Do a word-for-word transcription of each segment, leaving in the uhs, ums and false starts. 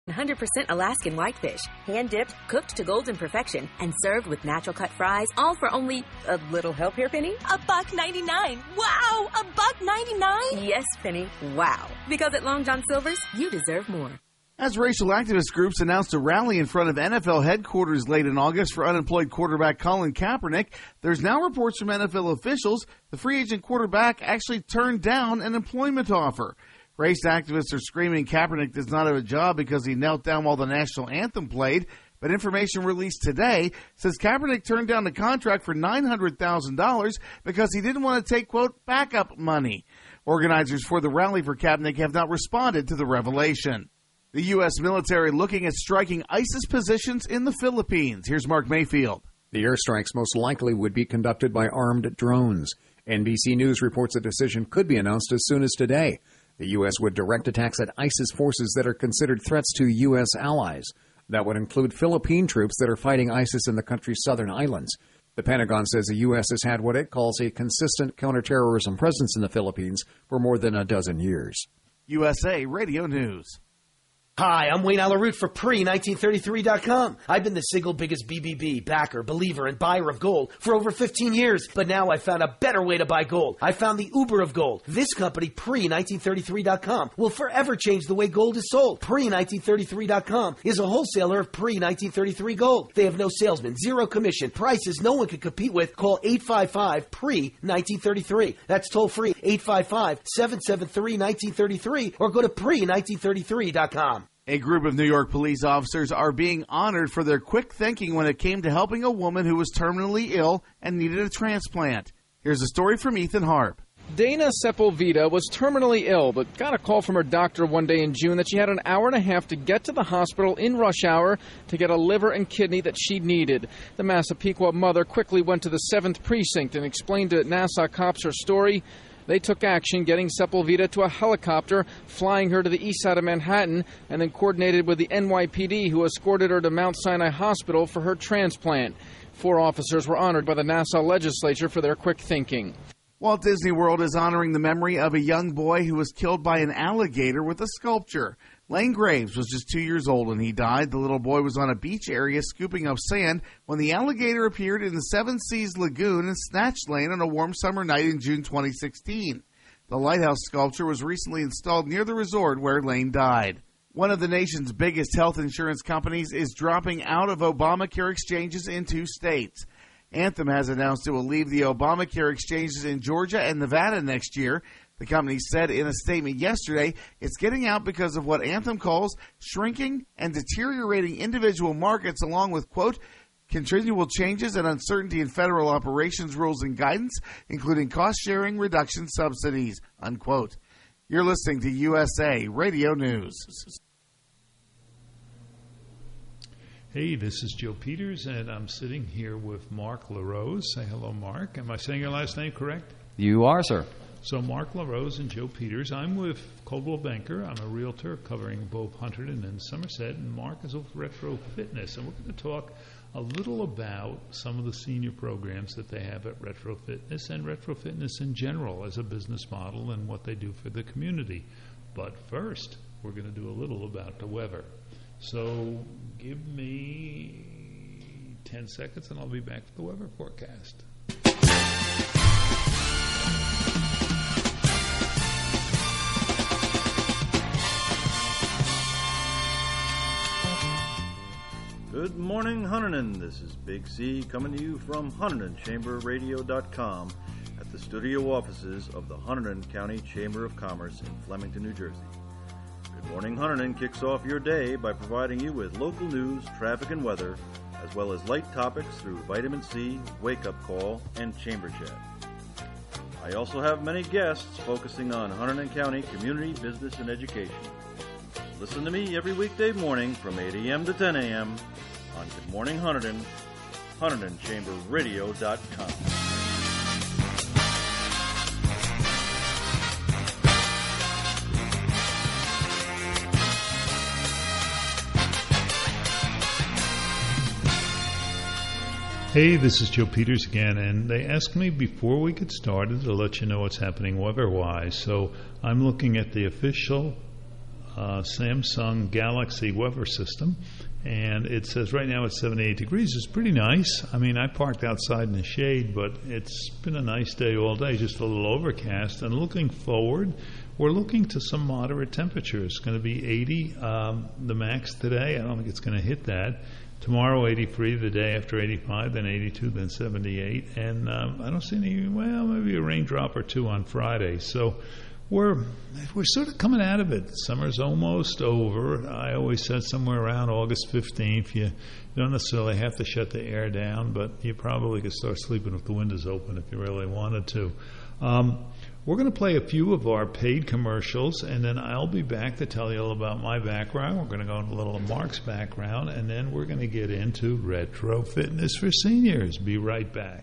one hundred percent Alaskan whitefish, hand-dipped, cooked to golden perfection, and served with natural-cut fries, all for only a little help here, Penny? A buck ninety-nine. Wow, a buck ninety-nine? Yes, Penny, wow. Because at Long John Silver's, you deserve more. As racial activist groups announced a rally in front of N F L headquarters late in August for unemployed quarterback Colin Kaepernick, there's now reports from N F L officials the free agent quarterback actually turned down an employment offer. Race activists are screaming Kaepernick does not have a job because he knelt down while the national anthem played, but information released today says Kaepernick turned down the contract for nine hundred thousand dollars because he didn't want to take, quote, backup money. Organizers for the rally for Kaepernick have not responded to the revelation. The U S military looking at striking ISIS positions in the Philippines. Here's Mark Mayfield. The airstrikes most likely would be conducted by armed drones. N B C News reports a decision could be announced as soon as today. The U S would direct attacks at ISIS forces that are considered threats to U S allies. That would include Philippine troops that are fighting ISIS in the country's southern islands. The Pentagon says the U S has had what it calls a consistent counterterrorism presence in the Philippines for more than a dozen years. U S A Radio News. Hi, I'm Wayne Alaroot for pre nineteen thirty-three dot com. I've been the single biggest B B B, backer, believer, and buyer of gold for over fifteen years. But now I found a better way to buy gold. I found the Uber of gold. This company, pre nineteen thirty-three dot com, will forever change the way gold is sold. pre nineteen thirty-three dot com is a wholesaler of pre nineteen thirty-three gold. They have no salesman, zero commission, prices no one can compete with. Call eight five five, pre nineteen thirty-three. That's toll free, eight five five, seven seven three, one nine three three, or go to pre nineteen thirty-three dot com. A group of New York police officers are being honored for their quick thinking when it came to helping a woman who was terminally ill and needed a transplant. Here's a story from Ethan Harp. Dana Sepulveda was terminally ill, but got a call from her doctor one day in June that she had an hour and a half to get to the hospital in rush hour to get a liver and kidney that she needed. The Massapequa mother quickly went to the seventh Precinct and explained to Nassau cops her story. They took action, getting Sepulveda to a helicopter, flying her to the east side of Manhattan, and then coordinated with the N Y P D, who escorted her to Mount Sinai Hospital for her transplant. Four officers were honored by the Nassau legislature for their quick thinking. Walt Disney World is honoring the memory of a young boy who was killed by an alligator with a sculpture. Lane Graves was just two years old when he died. The little boy was on a beach area scooping up sand when the alligator appeared in the Seven Seas Lagoon and snatched Lane on a warm summer night in June twenty sixteen. The lighthouse sculpture was recently installed near the resort where Lane died. One of the nation's biggest health insurance companies is dropping out of Obamacare exchanges in two states. Anthem has announced it will leave the Obamacare exchanges in Georgia and Nevada next year. The company said in a statement yesterday it's getting out because of what Anthem calls shrinking and deteriorating individual markets, along with, quote, continual changes and uncertainty in federal operations rules and guidance, including cost-sharing reduction subsidies, unquote. You're listening to U S A Radio News. Hey, this is Joe Peters, and I'm sitting here with Mark LaRose. Say hello, Mark. Am I saying your last name correct? You are, sir. So Mark LaRose and Joe Peters. I'm with Coldwell Banker. I'm a realtor covering both Hunterdon and Somerset, and Mark is with Retro Fitness. And we're going to talk a little about some of the senior programs that they have at Retro Fitness and Retro Fitness in general as a business model and what they do for the community. But first, we're going to do a little about the weather. So give me ten seconds and I'll be back with the weather forecast. Good morning, Hunterdon. This is Big C coming to you from Hunterdon Chamber Radio dot com at the studio offices of the Hunterdon County Chamber of Commerce in Flemington, New Jersey. Good Morning Hunterdon kicks off your day by providing you with local news, traffic, and weather, as well as light topics through Vitamin C, Wake Up Call, and Chamber Chat. I also have many guests focusing on Hunterdon County community, business, and education. Listen to me every weekday morning from eight a.m. to ten a.m. on Good Morning Hunterdon, Hunterdon Chamber Radio dot com. Hey, this is Joe Peters again, and they asked me before we get started to let you know what's happening weather-wise. So I'm looking at the official uh, Samsung Galaxy weather system. And it says right now it's seventy-eight degrees. It's pretty nice. I mean, I parked outside in the shade, but it's been a nice day all day, just a little overcast. And looking forward, we're looking to some moderate temperatures. It's going to be eighty, um, the max today. I don't think it's going to hit that. Tomorrow, eighty-three, the day after eighty-five, then eighty-two, then seventy-eight. And um, I don't see any, well, maybe a raindrop or two on Friday. So we're we're sort of coming out of it. Summer's almost over. I always said somewhere around August fifteenth. You, you don't necessarily have to shut the air down, but you probably could start sleeping with the windows open if you really wanted to. Um, we're going to play a few of our paid commercials, and then I'll be back to tell you all about my background. We're going to go into a little of Mark's background, and then we're going to get into retro fitness for seniors. Be right back.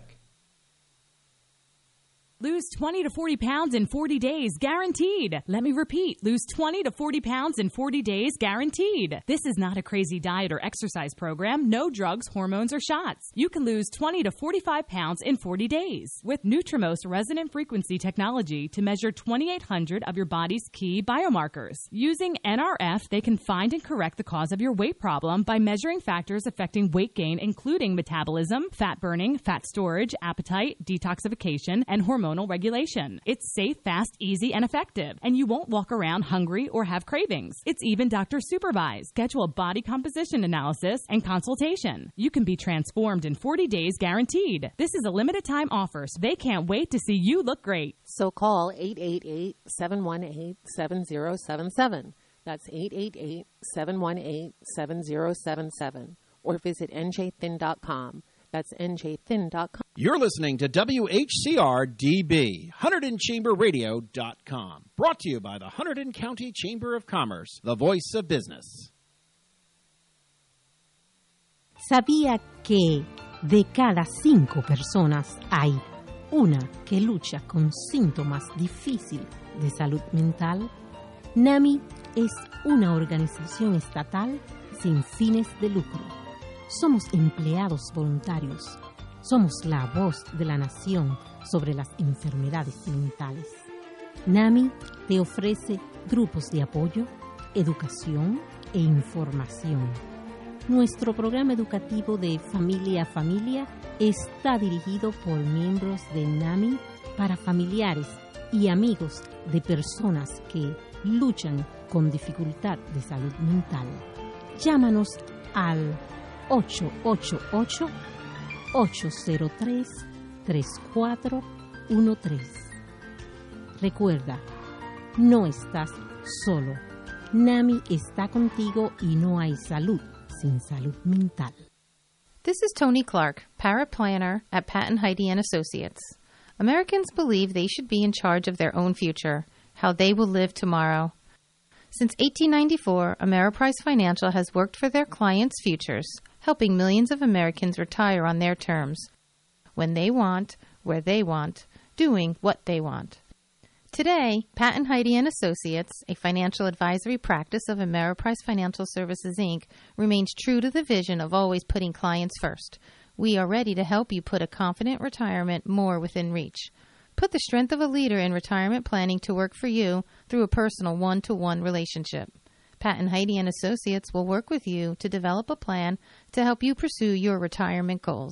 Lose twenty to forty pounds in forty days, guaranteed. Let me repeat, lose twenty to forty pounds in forty days, guaranteed. This is not a crazy diet or exercise program. No drugs, hormones, or shots. You can lose twenty to forty-five pounds in forty days with Nutrimost resonant frequency technology to measure twenty-eight hundred of your body's key biomarkers. Using N R F, they can find and correct the cause of your weight problem by measuring factors affecting weight gain, including metabolism, fat burning, fat storage, appetite, detoxification, and hormone regulation. It's safe, fast, easy, and effective, and you won't walk around hungry or have cravings. It's even doctor supervised. Schedule a body composition analysis and consultation. You can be transformed in forty days, guaranteed. This is a limited time offer, so they can't wait to see you look great. So call eight eight eight, seven one eight, seven zero seven seven. That's eight eight eight, seven one eight, seven zero seven seven. Or visit N J thin dot com. That's N J thin dot com. You're listening to W H C R D B, Hunterdon Chamber Radio dot com. Brought to you by the Hunterdon County Chamber of Commerce, the voice of business. ¿Sabía que de cada cinco personas hay una que lucha con síntomas difíciles de salud mental? NAMI es una organización estatal sin fines de lucro. Somos empleados voluntarios. Somos la voz de la nación sobre las enfermedades mentales. NAMI te ofrece grupos de apoyo, educación e información. Nuestro programa educativo de Familia a Familia está dirigido por miembros de NAMI para familiares y amigos de personas que luchan con dificultad de salud mental. Llámanos al ocho ocho ocho, ocho cero tres, tres cuatro uno tres. Recuerda, no estás solo. NAMI está contigo y no hay salud sin salud mental. This is Tony Clark, paraplanner at Pat and Heidi and Associates. Americans believe they should be in charge of their own future, how they will live tomorrow. Since eighteen ninety-four, Ameriprise Financial has worked for their clients' futures, helping millions of Americans retire on their terms, when they want, where they want, doing what they want. Today, Pat and Heidi and Associates, a financial advisory practice of Ameriprise Financial Services, Incorporated, remains true to the vision of always putting clients first. We are ready to help you put a confident retirement more within reach. Put the strength of a leader in retirement planning to work for you through a personal one-to-one relationship. Pat and Heidi and Associates will work with you to develop a plan to help you pursue your retirement goals.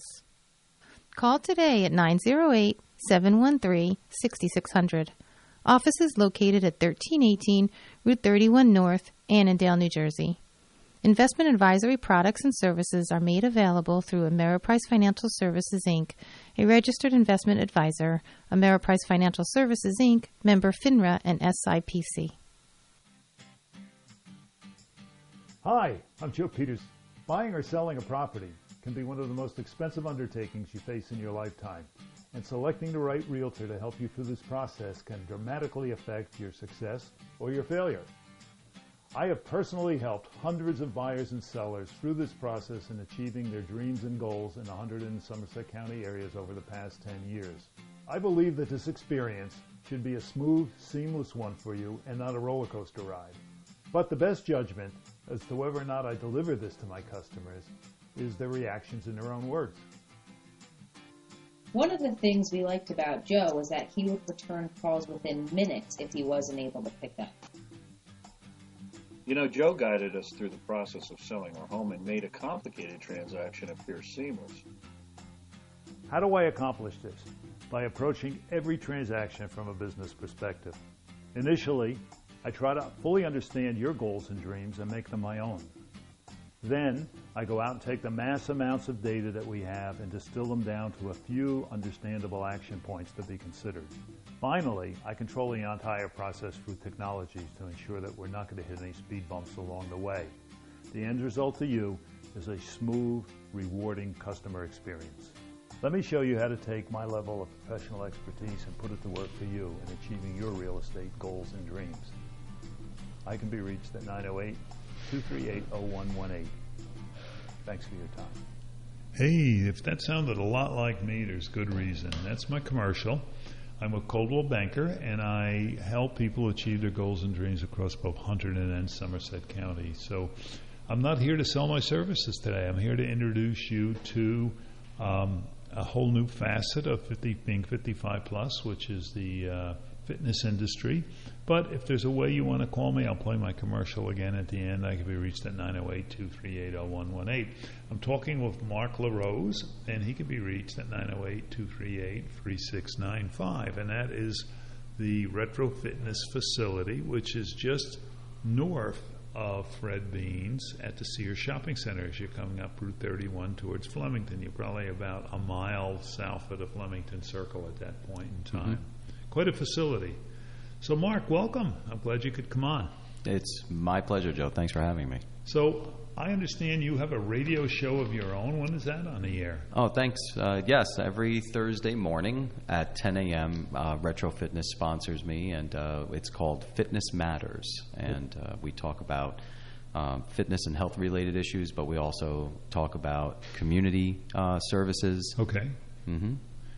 Call today at nine zero eight, seven one three, six six zero zero. Office is located at thirteen eighteen Route thirty-one North, Annandale, New Jersey. Investment advisory products and services are made available through Ameriprise Financial Services, Incorporated, a registered investment advisor, Ameriprise Financial Services, Incorporated, member FINRA and S I P C. Hi, I'm Joe Peters. Buying or selling a property can be one of the most expensive undertakings you face in your lifetime, and selecting the right realtor to help you through this process can dramatically affect your success or your failure. I have personally helped hundreds of buyers and sellers through this process in achieving their dreams and goals in the Hunterdon and Somerset County areas over the past ten years. I believe that this experience should be a smooth, seamless one for you and not a roller coaster ride. But the best judgment as to whether or not I deliver this to my customers is their reactions in their own words. One of the things we liked about Joe was that he would return calls within minutes if he wasn't able to pick up. You know, Joe guided us through the process of selling our home and made a complicated transaction appear seamless. How do I accomplish this? By approaching every transaction from a business perspective. Initially, I try to fully understand your goals and dreams and make them my own. Then, I go out and take the mass amounts of data that we have and distill them down to a few understandable action points to be considered. Finally, I control the entire process through technologies to ensure that we're not going to hit any speed bumps along the way. The end result to you is a smooth, rewarding customer experience. Let me show you how to take my level of professional expertise and put it to work for you in achieving your real estate goals and dreams. I can be reached at nine oh eight, two three eight, oh one one eight. Thanks for your time. Hey, if that sounded a lot like me, there's good reason. That's my commercial. I'm with Coldwell Banker, and I help people achieve their goals and dreams across both Hunterdon and Somerset County. So I'm not here to sell my services today. I'm here to introduce you to um, a whole new facet of fifty, being fifty-five plus, which is the uh, fitness industry. But if there's a way you want to call me, I'll play my commercial again at the end. I can be reached at nine oh eight, two three eight, oh one one eight. I'm talking with Mark LaRose, and he can be reached at nine oh eight, two three eight, three six nine five. And that is the Retro Fitness facility, which is just north of Fred Beans at the Sears Shopping Center. As you're coming up Route thirty-one towards Flemington, you're probably about a mile south of the Flemington Circle at that point in time. Mm-hmm. Quite a facility. So, Mark, welcome. I'm glad you could come on. It's my pleasure, Joe. Thanks for having me. So, I understand you have a radio show of your own. When is that on the air? Oh, thanks. Uh, yes, every Thursday morning at ten a.m., uh, Retro Fitness sponsors me, and uh, it's called Fitness Matters. And uh, we talk about um, fitness and health-related issues, but we also talk about community uh, services. Okay. Mm-hmm.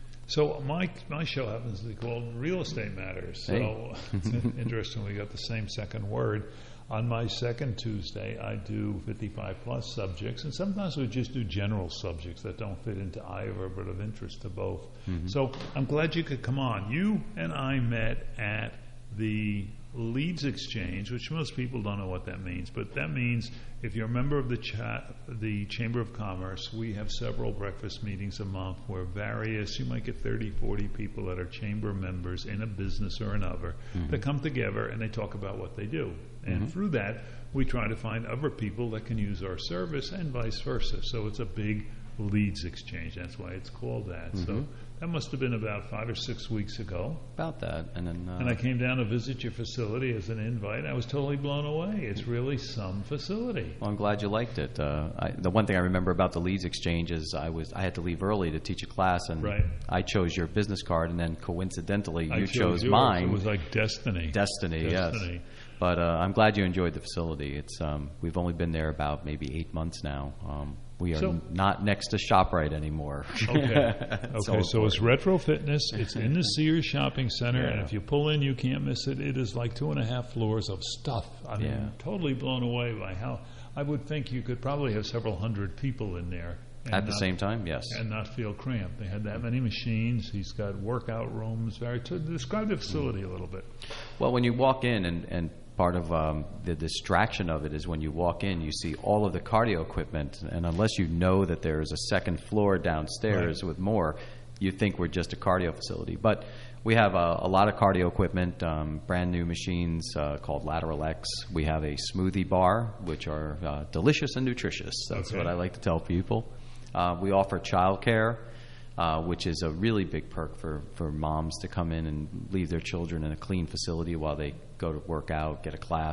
So my my show happens to be called Real Estate Matters. So hey. It's interesting, we got the same second word. On my second Tuesday, I do fifty-five plus subjects, and sometimes we just do general subjects that don't fit into either, but of interest to both. Mm-hmm. So I'm glad you could come on. You and I met at the Leads Exchange, which most people don't know what that means, but that means if you're a member of the cha- the Chamber of Commerce, we have several breakfast meetings a month where various, you might get thirty, forty people that are chamber members in a business or another mm-hmm. that come together and they talk about what they do. And mm-hmm. through that, we try to find other people that can use our service and vice versa. So it's a big Leads Exchange. That's why it's called that. Mm-hmm. So that must have been about five or six weeks ago. About that. And then, uh, and I came down to visit your facility as an invite. I was totally blown away. It's really some facility. Well, I'm glad you liked it. Uh, I, the one thing I remember about the Leads Exchange is I was I had to leave early to teach a class, and right. I chose your business card, and then coincidentally I you chose, chose mine. It was like destiny. Destiny, Destiny. yes. But uh, I'm glad you enjoyed the facility. It's um, we've only been there about maybe eight months now. Um, we are so, not next to ShopRite anymore. Okay. okay. So it's Retro Fitness. It's in the Sears Shopping Center, yeah. and if you pull in, you can't miss it. It is like two and a half floors of stuff. I mean, yeah. totally blown away by how I would think you could probably have several hundred people in there. At the not, same time, yes. And not feel cramped. They had that many machines. He's got workout rooms. Very t- describe the facility a little bit. Well, when you walk in, and, and part of um, the distraction of it is when you walk in, you see all of the cardio equipment. And unless you know that there's a second floor downstairs right. with more, you think we're just a cardio facility. But we have a, a lot of cardio equipment, um, brand new machines uh, called Lateral X. We have a smoothie bar, which are uh, delicious and nutritious. That's okay. what I like to tell people. Uh, we offer childcare, uh, which is a really big perk for, for moms to come in and leave their children in a clean facility while they go to work out, get a class.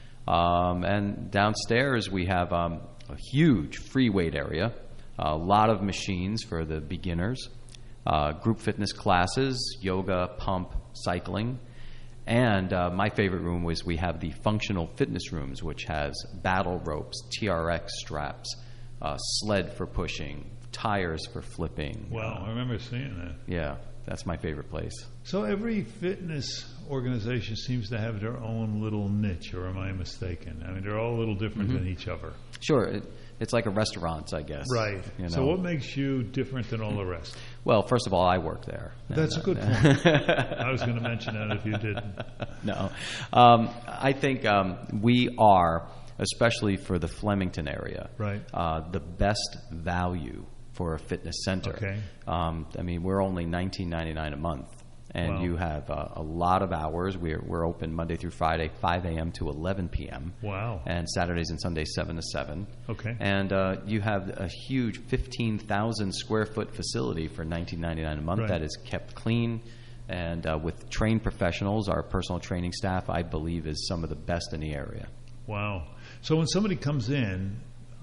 Um, and downstairs we have um, a huge free weight area, a lot of machines for the beginners, uh, group fitness classes, yoga, pump, cycling. And uh, my favorite room was we have the functional fitness rooms, which has battle ropes, T R X straps, Uh, sled for pushing, tires for flipping. Wow, I remember seeing that. Yeah, that's my favorite place. So every fitness organization seems to have their own little niche, or am I mistaken? I mean, they're all a little different mm-hmm. than each other. Sure. It, it's like a restaurant, I guess. Right. You know? So what makes you different than all the rest? Well, first of all, I work there. That's a good point. I was going to mention that if you didn't. No. Um, I think um, we are, especially for the Flemington area, right. uh, the best value for a fitness center. Okay. Um, I mean, we're only nineteen ninety-nine a month. And Wow. you have uh, a lot of hours. We're we're open Monday through Friday, five a.m. to eleven p.m. Wow. And Saturdays and Sundays, seven to seven. Okay. And uh, you have a huge fifteen thousand square foot facility for nineteen ninety-nine a month Right. that is kept clean. And uh, with trained professionals, our personal training staff, I believe, is some of the best in the area. Wow. So when somebody comes in,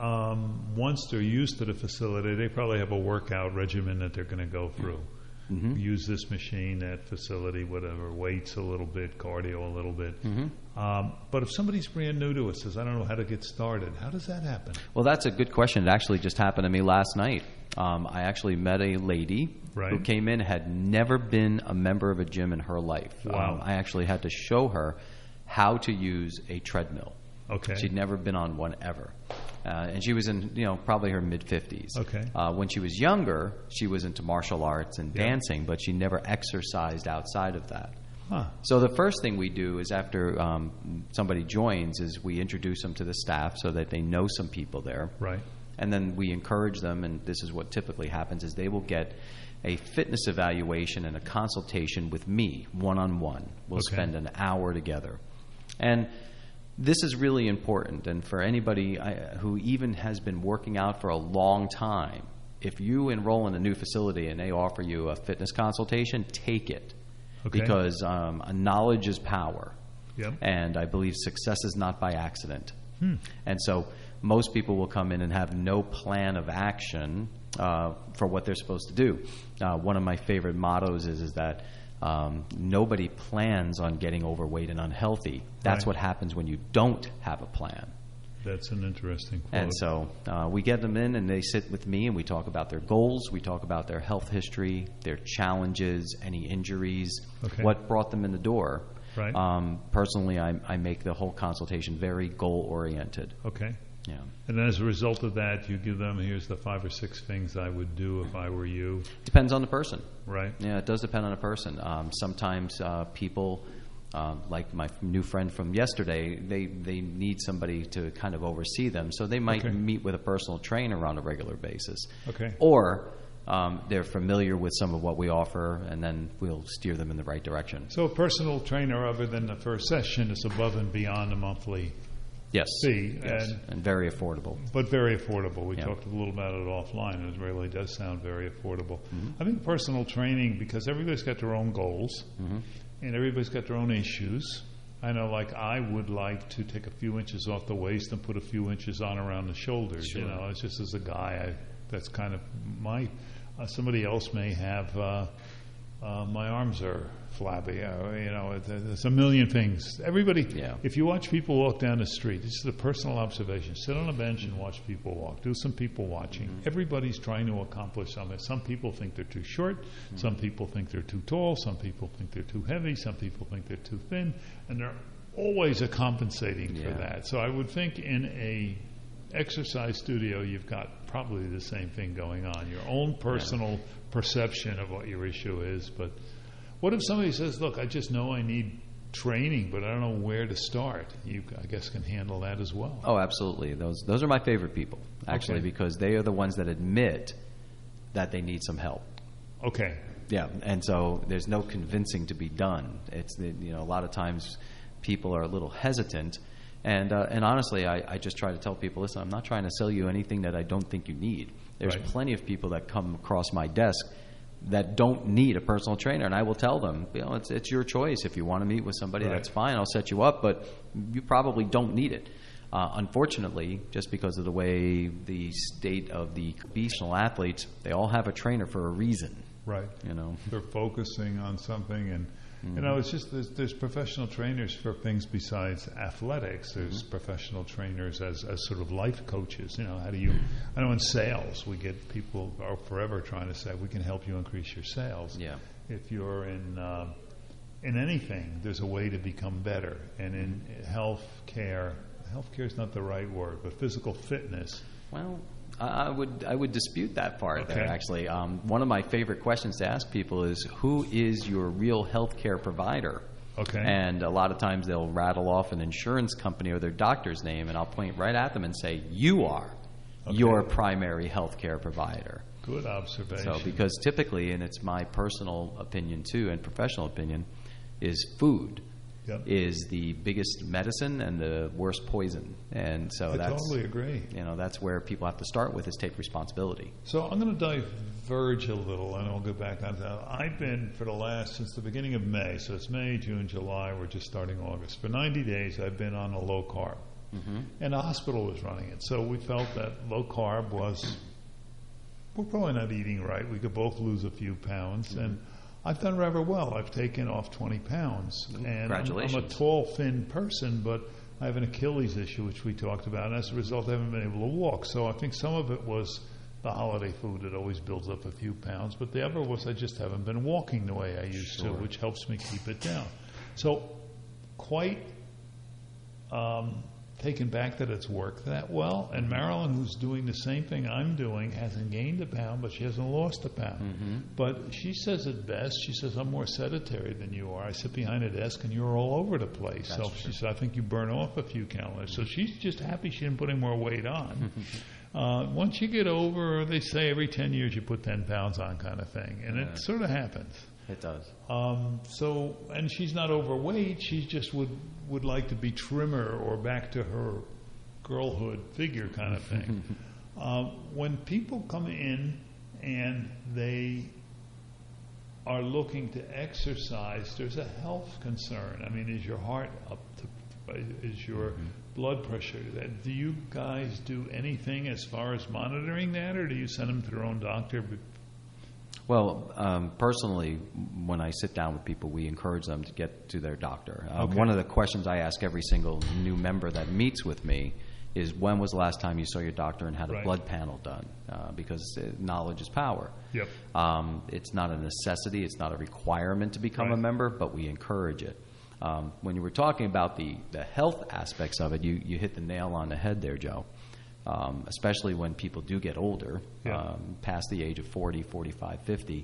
um, once they're used to the facility, they probably have a workout regimen that they're going to go through. Mm-hmm. Use this machine, that facility, whatever, weights a little bit, cardio a little bit. Mm-hmm. Um, but if somebody's brand new to it, says, I don't know how to get started, how does that happen? Well, that's a good question. It actually just happened to me last night. Um, I actually met a lady Right. who came in, had never been a member of a gym in her life. Wow. Um, I actually had to show her how to use a treadmill. Okay. She'd never been on one ever. Uh, and she was in, you know, probably her mid-fifties. Okay. Uh, when she was younger, she was into martial arts and Yeah. dancing, but she never exercised outside of that. Huh. So the first thing we do is after um, somebody joins is we introduce them to the staff so that they know some people there. Right. And then we encourage them, and this is what typically happens, is they will get a fitness evaluation and a consultation with me, one-on-one. We'll Okay. spend an hour together. And this is really important, and for anybody I, who even has been working out for a long time, if you enroll in a new facility and they offer you a fitness consultation, take it. Okay. Because um, knowledge is power. Yep. And I believe success is not by accident. Hmm. And so most people will come in and have no plan of action uh, for what they're supposed to do. Uh, one of my favorite mottos is, is that um, nobody plans on getting overweight and unhealthy. That's Right. what happens when you don't have a plan. That's an interesting quote. And so uh, we get them in and they sit with me and we talk about their goals, we talk about their health history, their challenges, any injuries, Okay. what brought them in the door. Right. Um, personally, I, I make the whole consultation very goal-oriented. Okay. Yeah. And then as a result of that, you give them, here's the five or six things I would do if I were you. Depends on the person. Right. Yeah, it does depend on a person. Um, sometimes uh, people, uh, like my new friend from yesterday, they, they need somebody to kind of oversee them. So they might Okay. meet with a personal trainer on a regular basis. Okay. Or um, they're familiar with some of what we offer, and then we'll steer them in the right direction. So a personal trainer, other than the first session, is above and beyond the monthly Yes. fee. Yes. And, And very affordable. but very affordable. We Yeah. talked a little about it offline, and it really does sound very affordable. Mm-hmm. I think personal training, because everybody's got their own goals, Mm-hmm. and everybody's got their own issues. I know, like, I would like to take a few inches off the waist and put a few inches on around the shoulders. You Sure. know, it's just as a guy, I, that's kind of my. Uh, somebody else may have. Uh, uh, my arms are flabby. Uh, you know, it, there's a million things. Everybody. Yeah. If you watch people walk down the street, this is a personal observation. Sit on a bench and watch people walk. Do some people watching. Mm-hmm. Everybody's trying to accomplish something. Some people think they're too short. Mm-hmm. Some people think they're too tall. Some people think they're too heavy. Some people think they're too thin. And they're always a compensating for Yeah. that. So I would think in a exercise studio, you've got probably the same thing going on. Your own personal perception of what your issue is. But what if somebody says, look, I just know I need training, but I don't know where to start? You, I guess, can handle that as well. Oh, absolutely. Those those are my favorite people, actually, Okay. because they are the ones that admit that they need some help. Okay. Yeah, and so there's no convincing to be done. It's the, you know, a lot of times people are a little hesitant, and uh, and honestly, I, I just try to tell people, listen, I'm not trying to sell you anything that I don't think you need. There's Right. plenty of people that come across my desk that don't need a personal trainer, and I will tell them, you know, it's it's your choice. If you want to meet with somebody, Right. that's fine. I'll set you up, but you probably don't need it. Uh, unfortunately, just because of the way the state of the professional athletes, they all have a trainer for a reason. Right. You know, They're focusing on something, and you know, it's just there's, there's professional trainers for things besides athletics. There's professional trainers as, as sort of life coaches. You know, how do you? I know in sales we get people are forever trying to say we can help you increase your sales. Yeah. If you're in uh, in anything, there's a way to become better, and in health care, health care is not the right word, but physical fitness. Well, I would I would dispute that part Okay. there, actually. Um, one of my favorite questions to ask people is, who is your real healthcare provider? Okay. And a lot of times they'll rattle off an insurance company or their doctor's name, and I'll point right at them and say, you are Okay. your primary healthcare provider. Good observation. So, because typically, and it's my personal opinion too, and professional opinion, is food Yep. is the biggest medicine and the worst poison. And so I that's totally agree. You know, that's where people have to start with, is take responsibility. So I'm going to diverge a little, and I'll go back on that. I've been, for the last, since the beginning of May, so it's May, June, July, we're just starting August. For ninety days, I've been on a low carb. Mm-hmm. And the hospital was running it. So we felt that low carb was, we're probably not eating right. We could both lose a few pounds. Mm-hmm. And I've done rather well. I've taken off twenty pounds. And I'm, I'm a Congratulations. tall, thin person, but I have an Achilles issue, which we talked about. And as a result, I haven't been able to walk. So I think some of it was the holiday food. It always builds up a few pounds. But the other was I just haven't been walking the way I used Sure. to, which helps me keep it down. So quite um, taken back that it's worked that well. And Marilyn, who's doing the same thing I'm doing, hasn't gained a pound, but she hasn't lost a pound. Mm-hmm. But she says it best. She says, I'm more sedentary than you are. I sit behind a desk and you're all over the place. That's so true. she said, I think you burn off a few calories. So she's just happy she didn't put any more weight on. uh, once you get over, they say every ten years you put ten pounds on kind of thing. And Yeah. it sort of happens. It does. Um, so, and she's not overweight. She just would, would like to be trimmer or back to her girlhood figure kind of thing. uh, when people come in and they are looking to exercise, there's a health concern. I mean, is your heart up to, is your Mm-hmm. blood pressure? That, do you guys do anything as far as monitoring that, or do you send them to their own doctor? Well, um, personally, when I sit down with people, we encourage them to get to their doctor. Uh, Okay. One of the questions I ask every single new member that meets with me is, when was the last time you saw your doctor and had a Right. blood panel done? Uh, because uh, knowledge is power. Yep. Um, it's not a necessity. It's not a requirement to become a Right. member, but we encourage it. Um, when you were talking about the, the health aspects of it, you, you hit the nail on the head there, Joe. Um, especially when people do get older, Yeah. um, past the age of forty, forty-five, fifty.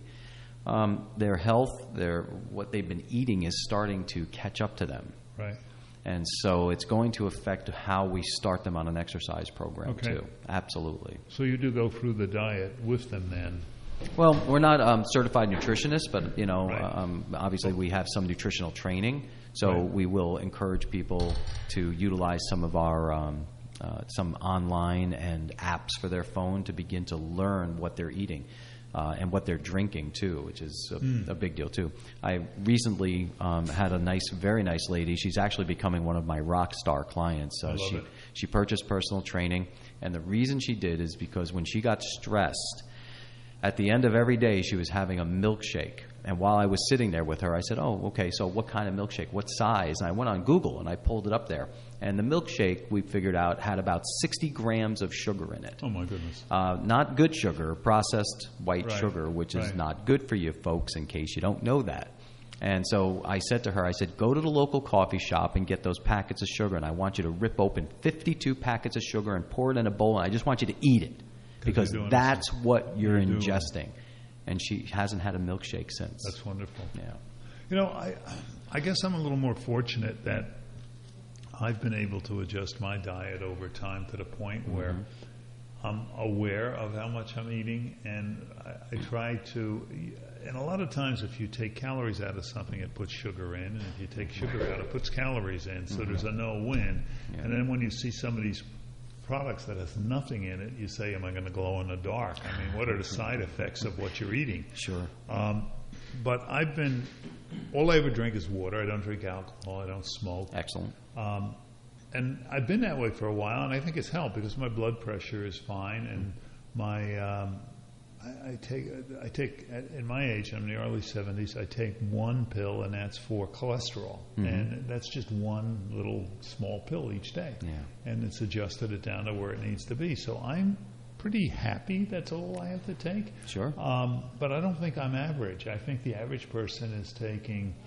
Um, their health, their what they've been eating is starting to catch up to them. Right. And so it's going to affect how we start them on an exercise program, Okay. too. Absolutely. So you do go through the diet with them then? Well, we're not um, certified nutritionists, but, you know, Right. um, obviously we have some nutritional training. So Right. we will encourage people to utilize some of our um, uh, some online and apps for their phone to begin to learn what they're eating. Uh, and what they're drinking too, which is a, Mm. a big deal too. I recently um, had a nice, very nice lady. She's actually becoming one of my rock star clients. I Uh, love she it. she purchased personal training, and the reason she did is because when she got stressed, at the end of every day she was having a milkshake. And while I was sitting there with her, I said, "Oh, okay. So what kind of milkshake? What size?" And I went on Google and I pulled it up there. And the milkshake, we figured out, had about sixty grams of sugar in it. Oh my goodness. Uh, not good sugar, processed white Right. sugar, which is Right. not good for you folks, in case you don't know that. And so I said to her, I said, go to the local coffee shop and get those packets of sugar, and I want you to rip open fifty-two packets of sugar and pour it in a bowl, and I just want you to eat it, because you're doing that's this- what you're, you're doing. ingesting. And she hasn't had a milkshake since. That's wonderful. Yeah. You know, I, I guess I'm a little more fortunate that I've been able to adjust my diet over time to the point where I'm aware of how much I'm eating, and I, I try to. And a lot of times, if you take calories out of something, it puts sugar in, and if you take sugar out, it puts calories in. So Mhm. there's a no-win. Yeah. And then when you see some of these products that has nothing in it, you say, "Am I going to glow in the dark?" I mean, what are the side effects of what you're eating? Sure. Um, but I've been, all I ever drink is water. I don't drink alcohol. I don't smoke. Excellent. Um, and I've been that way for a while, and I think it's helped because my blood pressure is fine, and my um, I, I take I take at, in my age, I'm in the early seventies. I take one pill, and that's for cholesterol, Mhm. and that's just one little small pill each day, Yeah. and it's adjusted it down to where it needs to be. So I'm pretty happy that's all I have to take. Sure. Um, but I don't think I'm average. I think the average person is taking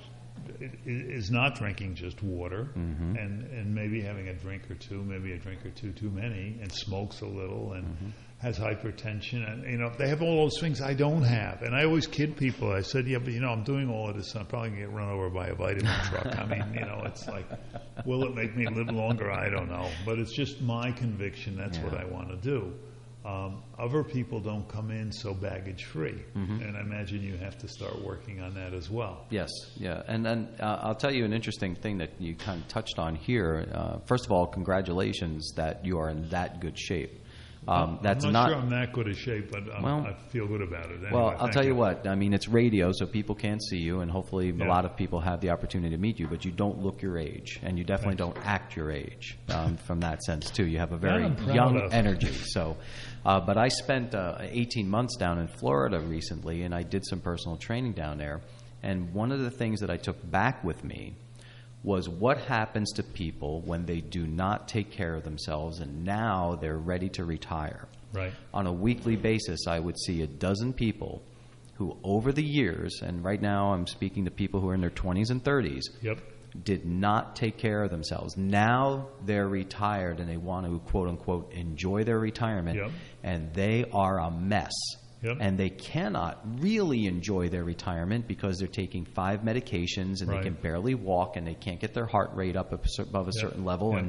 is not drinking just water, Mm-hmm. and, and maybe having a drink or two, maybe a drink or two too many, and smokes a little, and Mm-hmm. has hypertension, and you know they have all those things I don't have. And I always kid people. I said, yeah, but you know I'm doing all of this. I'm probably gonna get run over by a vitamin truck. I mean, you know, it's like, will it make me live longer? I don't know, but it's just my conviction. That's Yeah. what I want to do. Um, other people don't come in so baggage free, Mhm. and I imagine you have to start working on that as well. Yes, yeah. And then uh, I'll tell you an interesting thing that you kind of touched on here. Uh, first of all, congratulations that you are in that good shape. Um, that's I'm not, not sure I'm that good a shape, but I'm, Well- I feel good about it. Anyway, well, I'll thank tell you what. I mean, it's radio, so people can't see you, and hopefully Yeah. a lot of people have the opportunity to meet you. But you don't look your age, and you definitely Thanks. don't act your age. Um, from that sense, too, you have a very I'm proud young of. energy. So, uh, but I spent uh, eighteen months down in Florida recently, and I did some personal training down there. And one of the things that I took back with me was what happens to people when they do not take care of themselves, and now they're ready to retire. Right. On a weekly basis, I would see a dozen people who, over the years, and right now I'm speaking to people who are in their twenties and thirties, Yep. did not take care of themselves. Now they're retired and they want to, quote unquote, enjoy their retirement, Yep. and they are a mess. Yep. And they cannot really enjoy their retirement because they're taking five medications and Right. they can barely walk and they can't get their heart rate up above a Yep. certain level. Yep. And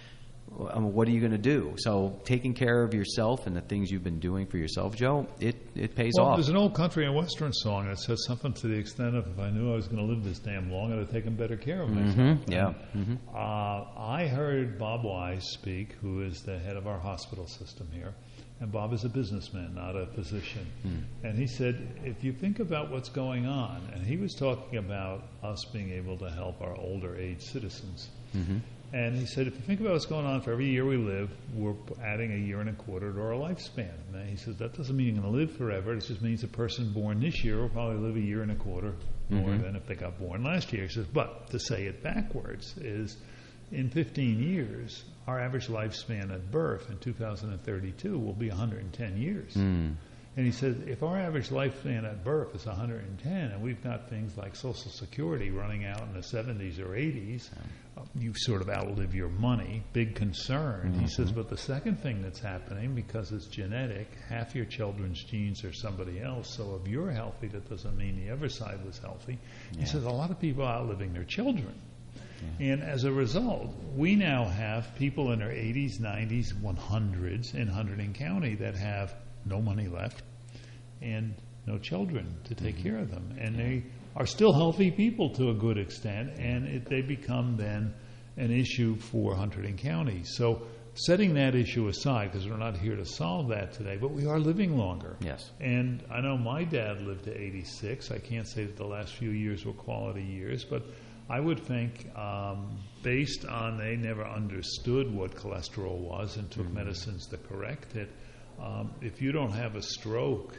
I mean, what are you going to do? So taking care of yourself and the things you've been doing for yourself, Joe, it, it pays Well, off. there's an old country and western song that says something to the extent of, if I knew I was going to live this damn long, I'd have taken better care of myself. Mhm, yeah, And, mhm. Uh, I heard Bob Wise speak, who is the head of our hospital system here, and Bob is a businessman, not a physician. Hmm. And he said, if you think about what's going on, and he was talking about us being able to help our older age citizens. Mhm. And he said, if you think about what's going on, for every year we live, we're adding a year and a quarter to our lifespan. And he says, that doesn't mean you're going to live forever. It just means a person born this year will probably live a year and a quarter more Mhm. than if they got born last year. He says, but to say it backwards is, in fifteen years, our average lifespan at birth in two thousand thirty-two will be one hundred ten years. Mm. And he says, if our average lifespan at birth is one hundred ten, and we've got things like Social Security running out in the seventies or eighties, uh, you sort of outlive your money. Big concern. He says, but the second thing that's happening, because it's genetic, half your children's genes are somebody else. So if you're healthy, that doesn't mean the other side was healthy. He says, a lot of people are outliving their children. And as a result, we now have people in their eighties, nineties, hundreds in Hunterdon County that have no money left and no children to take Mm-hmm. care of them. And they are still healthy people to a good extent, and it, they become then an issue for Hunterdon County. So setting that issue aside, because we're not here to solve that today, but we are living longer. Yes. And I know my dad lived to eighty-six. I can't say that the last few years were quality years, but I would think, um, based on they never understood what cholesterol was and took Mm-hmm. medicines to correct it, um, if you don't have a stroke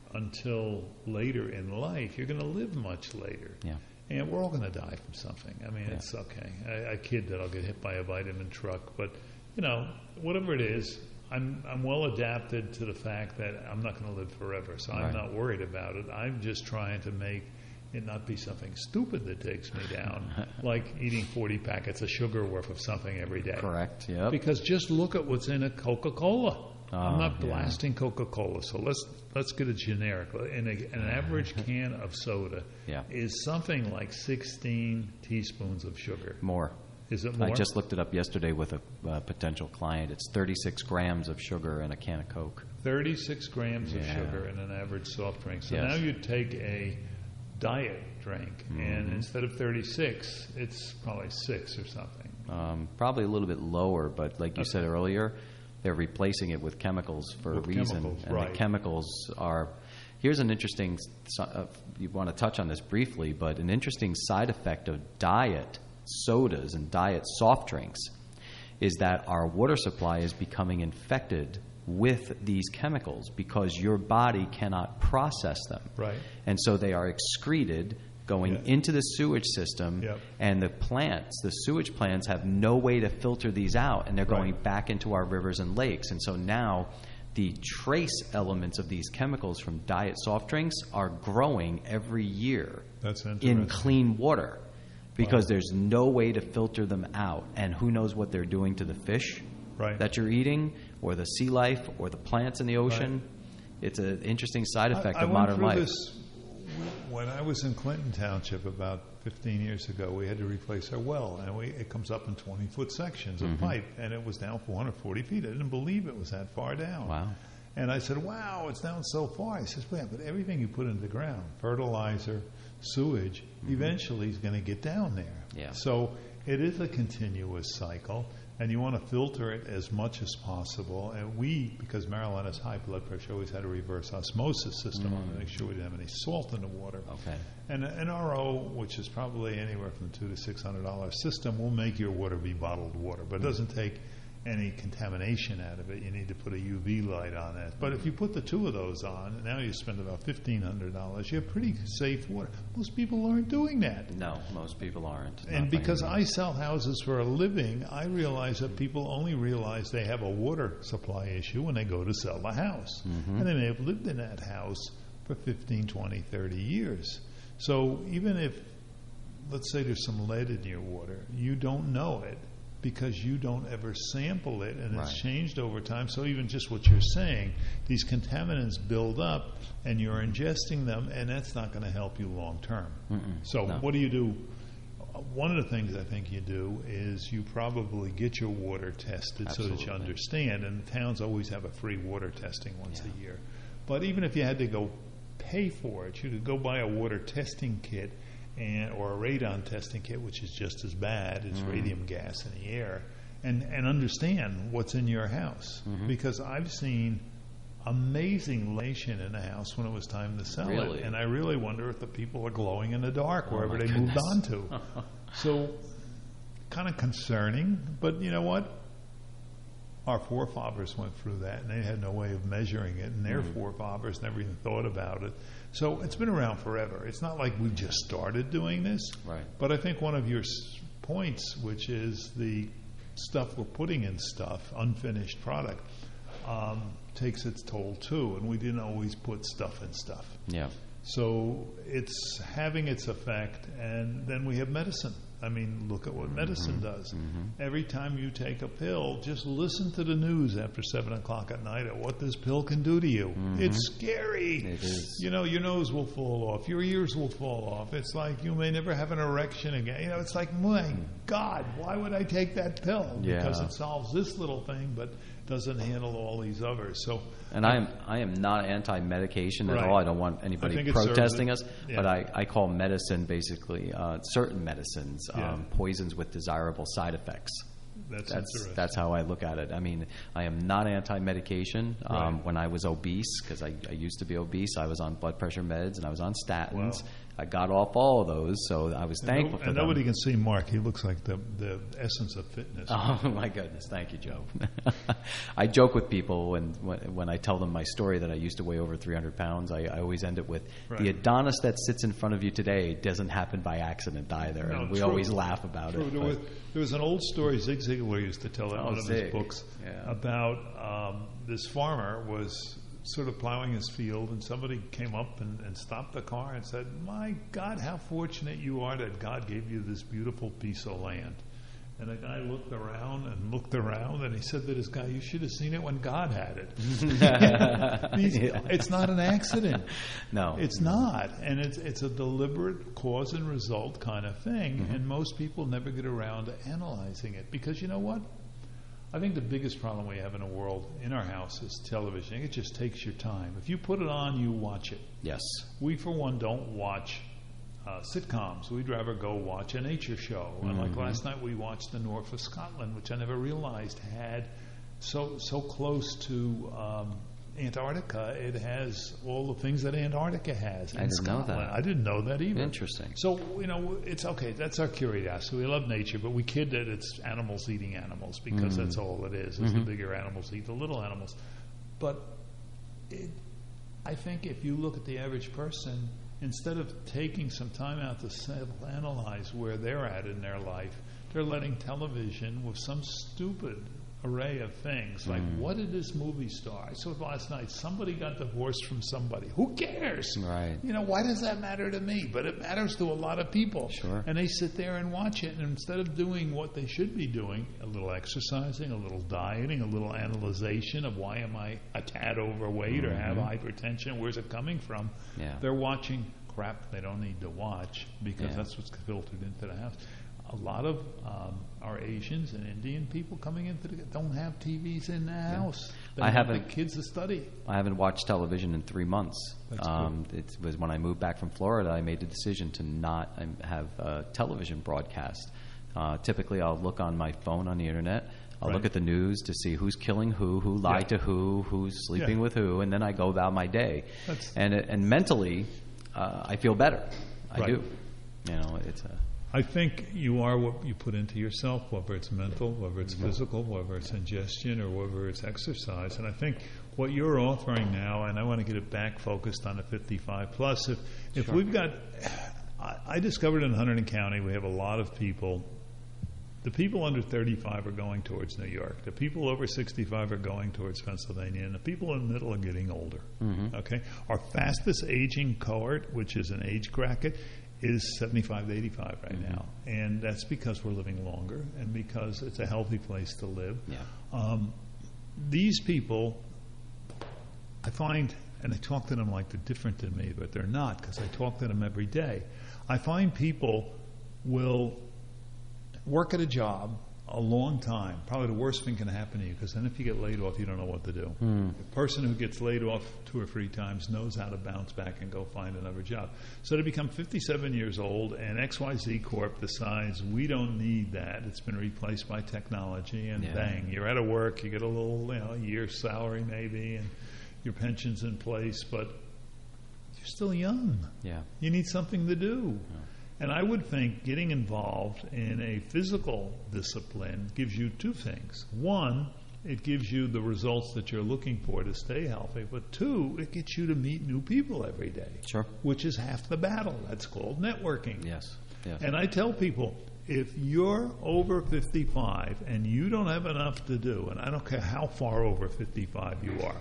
until later in life, you're going to live much later. Yeah. And we're all going to die from something. I mean, Yeah. it's okay. I, I kid that I'll get hit by a vitamin truck, but, you know, whatever it is, I'm I'm well adapted to the fact that I'm not going to live forever, so I'm Right. not worried about it. I'm just trying to make it not be something stupid that takes me down, like eating forty packets of sugar worth of something every day. Correct, yep. Because just look at what's in a Coca-Cola. I'm Oh, not yeah. blasting Coca-Cola, so let's let's get it generic. In a, an average can of soda Yeah. is something like sixteen teaspoons of sugar. More. Is it more? I just looked it up yesterday with a uh, potential client. It's thirty-six grams of sugar in a can of Coke. thirty-six grams of Yeah. sugar in an average soft drink. So Yes. now you take a diet drink, and Mhm. instead of thirty-six, it's probably six or something. Um, probably a little bit lower, but like you said earlier, they're replacing it with chemicals for With a reason. chemicals, and right. the chemicals are. Here's an interesting. Uh, you want to touch on this briefly, but an interesting side effect of diet sodas and diet soft drinks is that our water supply is becoming infected with these chemicals because your body cannot process them. Right. And so they are excreted going Yes. into the sewage system, Yep. and the plants, the sewage plants, have no way to filter these out, and they're going Right. back into our rivers and lakes. And so now the trace elements of these chemicals from diet soft drinks are growing every year That's in interesting. clean water. because there's no way to filter them out, and who knows what they're doing to the fish right. that you're eating, or the sea life, or the plants in the ocean. Right. It's an interesting side effect I, of I modern went through life. This, when I was in Clinton Township about fifteen years ago, we had to replace our well, and we, it comes up in twenty-foot sections of Mm-hmm. pipe, and it was down four hundred forty feet. I didn't believe it was that far down. Wow. And I said, wow, it's down so far. He says, well, but everything you put into the ground, fertilizer, sewage, mm-hmm. eventually is going to get down there. Yeah. So it is a continuous cycle, and you want to filter it as much as possible. And we, because Marilyn has high blood pressure, always had a reverse osmosis system Mm. on to make sure we didn't have any salt in the water. Okay. And an R O, which is probably anywhere from two to six hundred dollar system, will make your water be bottled water, but it doesn't take any contamination out of it. You need to put a U V light on it. But if you put the two of those on, now you spend about fifteen hundred dollars. You have pretty safe water. Most people aren't doing that. No, most people aren't. And Not because by I sell houses for a living, I realize that people only realize they have a water supply issue when they go to sell the house. Mm-hmm. And they may have lived in that house for fifteen, twenty, thirty years. So even if, let's say there's some lead in your water, you don't know it because you don't ever sample it, and Right. it's changed over time. So even just what you're saying, these contaminants build up, and you're ingesting them, and that's not going to help you long term. Mm-mm. So No. what do you do? One of the things I think you do is you probably get your water tested so that Absolutely. you understand, and the towns always have a free water testing once a year. But even if you had to go pay for it, you could go buy a water testing kit and or a radon testing kit, which is just as bad. It's Mm. radium gas in the air, and and understand what's in your house. Mhm. Because I've seen amazing elation in a house when it was time to sell Really? it, and I really wonder if the people are glowing in the dark Oh, wherever my they moved goodness. on to. So, kind of concerning, but you know what? Our forefathers went through that, and they had no way of measuring it, and their Mhm. forefathers never even thought about it. So it's been around forever. It's not like we just started doing this. Right. But I think one of your s- points, which is the stuff we're putting in stuff, unfinished product, um, takes its toll too, and we didn't always put stuff in stuff. Yeah. So it's having its effect, and then we have medicine. I mean, look at what medicine Mhm. does. Mhm. Every time you take a pill, just listen to the news after seven o'clock at night at what this pill can do to you. Mhm. It's scary. It is. You know, your nose will fall off, your ears will fall off. It's like you may never have an erection again. You know, it's like, my God, why would I take that pill? Yeah. Because it solves this little thing, but doesn't handle all these others. So, And I am I am not anti-medication at Right. all. I don't want I anybody think it serves protesting it. us, Yeah. but I, I call medicine basically uh, certain medicines Yeah. um, poisons with desirable side effects. That's that's interesting. that's how I look at it. I mean, I am not anti-medication. Um, Right. When I was obese, because I, I used to be obese, I was on blood pressure meds and I was on statins. Wow. I got off all of those, so I was And thankful no- for and them. nobody can see Mark. He looks like the the essence of fitness. Oh my goodness! Thank you, Joe. I joke with people when, when when I tell them my story that I used to weigh over three hundred pounds. I, I always end it with Right. the Adonis that sits in front of you today doesn't happen by accident either, No, and we true. always laugh about True. it. There but- was, there was an old story Zig Ziglar used to tell in Oh, one of Zig. his books Yeah. about um, this farmer was sort of plowing his field, and somebody came up and, and stopped the car and said, "My God, how fortunate you are that God gave you this beautiful piece of land." And the guy looked around and looked around, and he said to this guy, "You should have seen it when God had it." These- Yeah. It's not an accident. No. It's not. And it's it's a deliberate cause and result kind of thing. Mhm. And most people never get around to analyzing it. Because you know what? I think the biggest problem we have in the world, in our house, is television. It just takes your time. If you put it on, you watch it. Yes. We, for one, don't watch uh, sitcoms. We'd rather go watch a nature show. And like Mhm. last night, we watched The North of Scotland, which I never realized had so so close to um, Antarctica. It has all the things that Antarctica has. I in didn't know Scotland. that. I didn't know that either. Interesting. So, you know, it's okay. That's our curiosity. We love nature, but we kid that it's animals eating animals because Mhm. that's all it is. Is Mhm. the bigger animals eat the little animals. But it, I think if you look at the average person, instead of taking some time out to self-analyze where they're at in their life, they're letting television with some stupid array of things. Like, Mm. what did this movie star? I saw it last night. Somebody got divorced from somebody. Who cares? Right. You know, why does that matter to me? But it matters to a lot of people. Sure. And they sit there and watch it, and instead of doing what they should be doing, a little exercising, a little dieting, a little analyzation of why am I a tad overweight or have Mhm. hypertension, where's it coming from? Yeah. They're watching crap they don't need to watch because Yeah. that's what's filtered into the house. A lot of um, our Asians and Indian people coming into the don't have T Vs in the house. They I want haven't- the kids to study. I haven't watched television in three months. That's um, it was when I moved back from Florida, I made the decision to not um, have uh, television broadcast. Uh, typically, I'll look on my phone on the internet. I'll Right. look at the news to see who's killing who, who lied Yeah. to who, who's sleeping Yeah. with who, and then I go about my day. That's- And it- and mentally, uh, I feel better. I Right. do. You know, it's a I think you are what you put into yourself, whether it's mental, whether it's physical, whether it's ingestion, or whether it's exercise. And I think what you're offering now, and I want to get it back focused on the fifty-five plus. If if Sure. we've got, I, I discovered in Hunterdon County we have a lot of people. The people under thirty-five are going towards New York. The people over sixty-five are going towards Pennsylvania, and the people in the middle are getting older. Mhm. Okay, our fastest aging cohort, which is an age bracket, is seventy-five to eighty-five right Mm-hmm. now, and that's because we're living longer and because it's a healthy place to live. Yeah. Um, these people, I find, and I talk to them like they're different than me, but they're not because I talk to them every day. I find people will work at a job a long time. Probably the worst thing can happen to you because then if you get laid off, you don't know what to do. Hmm. The person who gets laid off two or three times knows how to bounce back and go find another job. So they become fifty-seven years old, and X Y Z Corp decides we don't need that. It's been replaced by technology, and Yeah. bang, you're out of work. You get a little, you know, year's salary maybe, and your pension's in place, but you're still young. Yeah. You need something to do. And I would think getting involved in a physical discipline gives you two things. One, it gives you the results that you're looking for to stay healthy. But two, it gets you to meet new people every day. Sure. Which is half the battle. That's called networking. Yes. Yes. And I tell people, if you're over fifty-five and you don't have enough to do, and I don't care how far over fifty-five you are,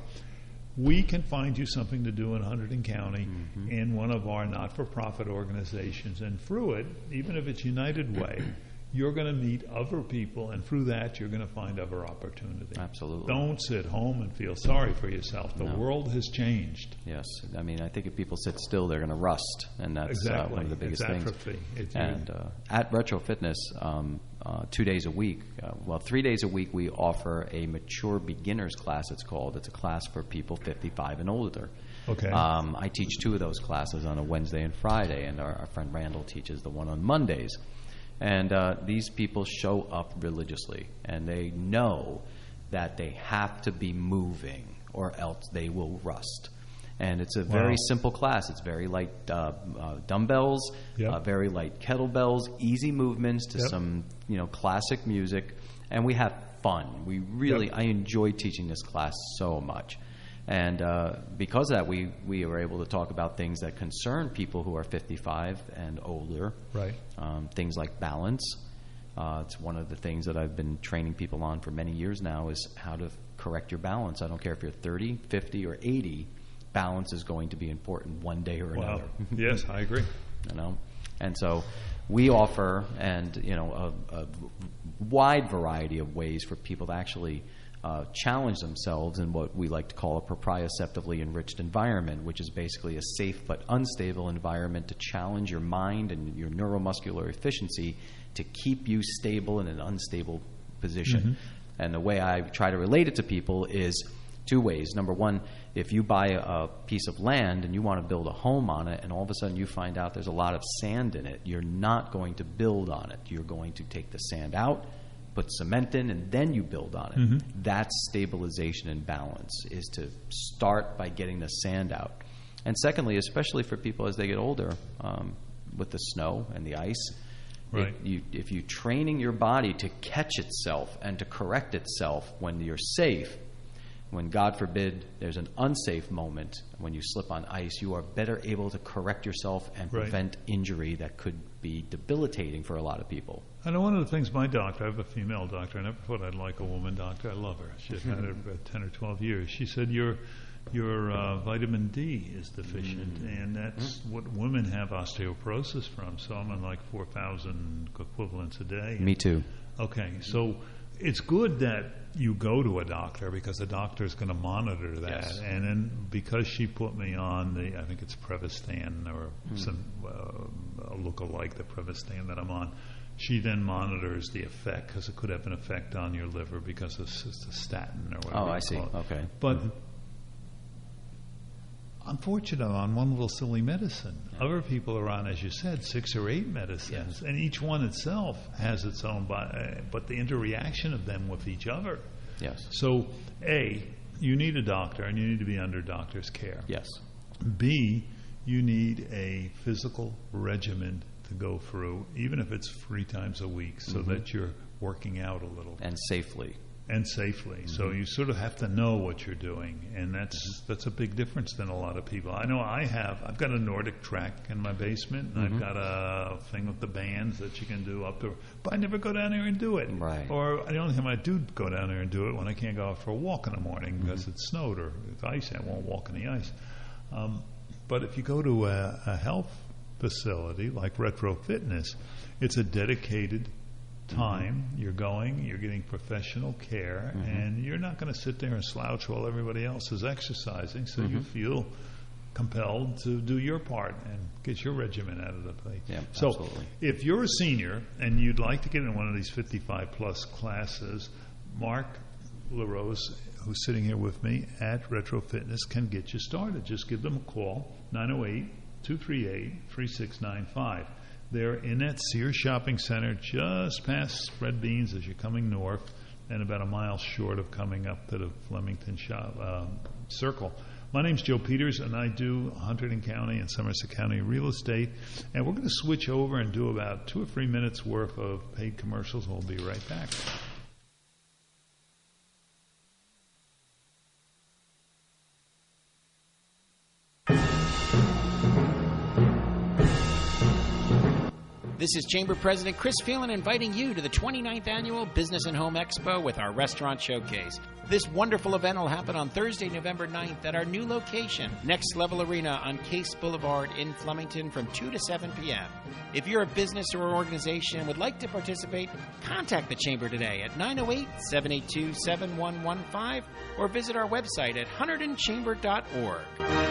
we can find you something to do in Hunterdon County Mm-hmm. in one of our not-for-profit organizations. And through it, even if it's United Way, you're going to meet other people, and through that, you're going to find other opportunity. Absolutely. Don't sit home and feel sorry for yourself. The No. world has changed. Yes, I mean, I think if people sit still, they're going to rust, and that's Exactly. uh, one of the biggest It's things. atrophy. It's- and uh, at Retro Fitness, um, uh, two days a week, uh, well, three days a week, we offer a mature beginners class. It's called. It's a class for people fifty-five and older. Okay. Um, I teach two of those classes on a Wednesday and Friday, and our, our friend Randall teaches the one on Mondays. And uh, these people show up religiously, and they know that they have to be moving or else they will rust. And it's a very Wow. simple class. It's very light uh, uh, dumbbells, Yep. uh, very light kettlebells, easy movements to Yep. some you know classic music, and we have fun. We really, Yep. I enjoy teaching this class so much. And uh, because of that, we, we were able to talk about things that concern people who are fifty-five and older. Right. Um, things like balance. Uh, it's one of the things that I've been training people on for many years now is how to correct your balance. I don't care if you're thirty, fifty, or eighty. Balance is going to be important one day or Wow. another. Yes, I agree. You know, and so we offer and you know a, a wide variety of ways for people to actually uh, challenge themselves in what we like to call a proprioceptively enriched environment, which is basically a safe but unstable environment to challenge your mind and your neuromuscular efficiency to keep you stable in an unstable position. Mhm. And the way I try to relate it to people is two ways. Number one, if you buy a piece of land and you want to build a home on it and all of a sudden you find out there's a lot of sand in it, you're not going to build on it. You're going to take the sand out, put cement in, and then you build on it. Mhm. That's stabilization and balance, is to start by getting the sand out. And secondly, especially for people as they get older, um, with the snow and the ice, Right. if, you, if you're training your body to catch itself and to correct itself when you're safe, when, God forbid, there's an unsafe moment, when you slip on ice, you are better able to correct yourself and Right. prevent injury that could be debilitating for a lot of people. I know one of the things my doctor, I have a female doctor, I never thought I'd like a woman doctor. I love her. She's had her for ten or twelve years. She said, your your uh, vitamin D is deficient, mm. and that's mm. what women have osteoporosis from. So I'm on like four thousand equivalents a day. Me too. Okay, so it's good that you go to a doctor because the doctor is going to monitor that. Yes. And then because she put me on the, I think it's Prevastan or mm. some uh, look-alike the Prevastan that I'm on, she then monitors the effect because it could have an effect on your liver because it's, it's a statin or whatever. Oh, I you see. call it. Okay. But mm-hmm. unfortunately, on one little silly medicine. Yeah. Other people are on, as you said, six or eight medicines, yes. and each one itself has its own, bi- but the interreaction of them with each other. Yes. So, A, you need a doctor, and you need to be under doctor's care. Yes. B, you need a physical regimen to go through, even if it's three times a week, so mm-hmm. that you're working out a little. And safely. And safely. Mm-hmm. So you sort of have to know what you're doing, and that's that's a big difference than a lot of people. I know I have. I've got a Nordic track in my basement, and mm-hmm. I've got a thing with the bands that you can do up there, but I never go down there and do it. Right. Or the only time I do go down there and do it when I can't go out for a walk in the morning mm-hmm. because it's snowed or it's ice. I won't walk in the ice. Um, but if you go to a, a health facility like Retro Fitness, it's a dedicated time. Mm-hmm. You're going, you're getting professional care, mm-hmm. and you're not going to sit there and slouch while everybody else is exercising, so mm-hmm. you feel compelled to do your part and get your regimen out of the place. Yeah, so absolutely. If you're a senior and you'd like to get in one of these fifty-five plus classes, Mark LaRose, who's sitting here with me at Retro Fitness, can get you started. Just give them a call, nine oh eight, two three eight, three six nine five. They're in that Sears Shopping Center just past Spread Beans as you're coming north and about a mile short of coming up to the Flemington shop, uh, Circle. My name's Joe Peters, and I do Hunterdon County and Somerset County real estate. And we're going to switch over and do about two or three minutes worth of paid commercials. We'll be right back. This is Chamber President Chris Phelan inviting you to the twenty-ninth Annual Business and Home Expo with our Restaurant Showcase. This wonderful event will happen on Thursday, November ninth at our new location, Next Level Arena on Case Boulevard in Flemington from two to seven p.m. If you're a business or organization and would like to participate, contact the Chamber today at nine oh eight, seven eight two, seven one one five or visit our website at hunterdon chamber dot org.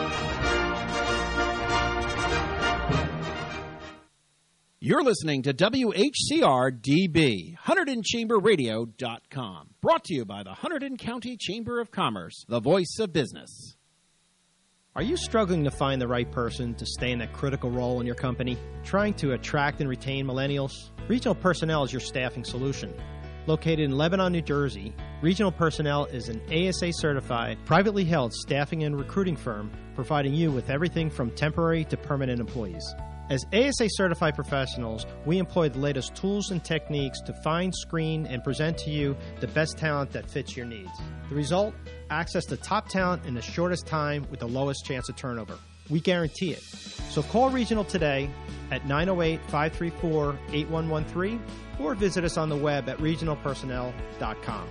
You're listening to W H C R D B, Hunterdon Chamber Radio dot com. Brought to you by the Hunterdon County Chamber of Commerce, the voice of business. Are you struggling to find the right person to stay in that critical role in your company? Trying to attract and retain millennials? Regional Personnel is your staffing solution. Located in Lebanon, New Jersey, Regional Personnel is an A S A-certified, privately held staffing and recruiting firm providing you with everything from temporary to permanent employees. As A S A-certified professionals, we employ the latest tools and techniques to find, screen, and present to you the best talent that fits your needs. The result? Access to top talent in the shortest time with the lowest chance of turnover. We guarantee it. So call Regional today at nine oh eight, five three four, eight one one three or visit us on the web at regional personnel dot com.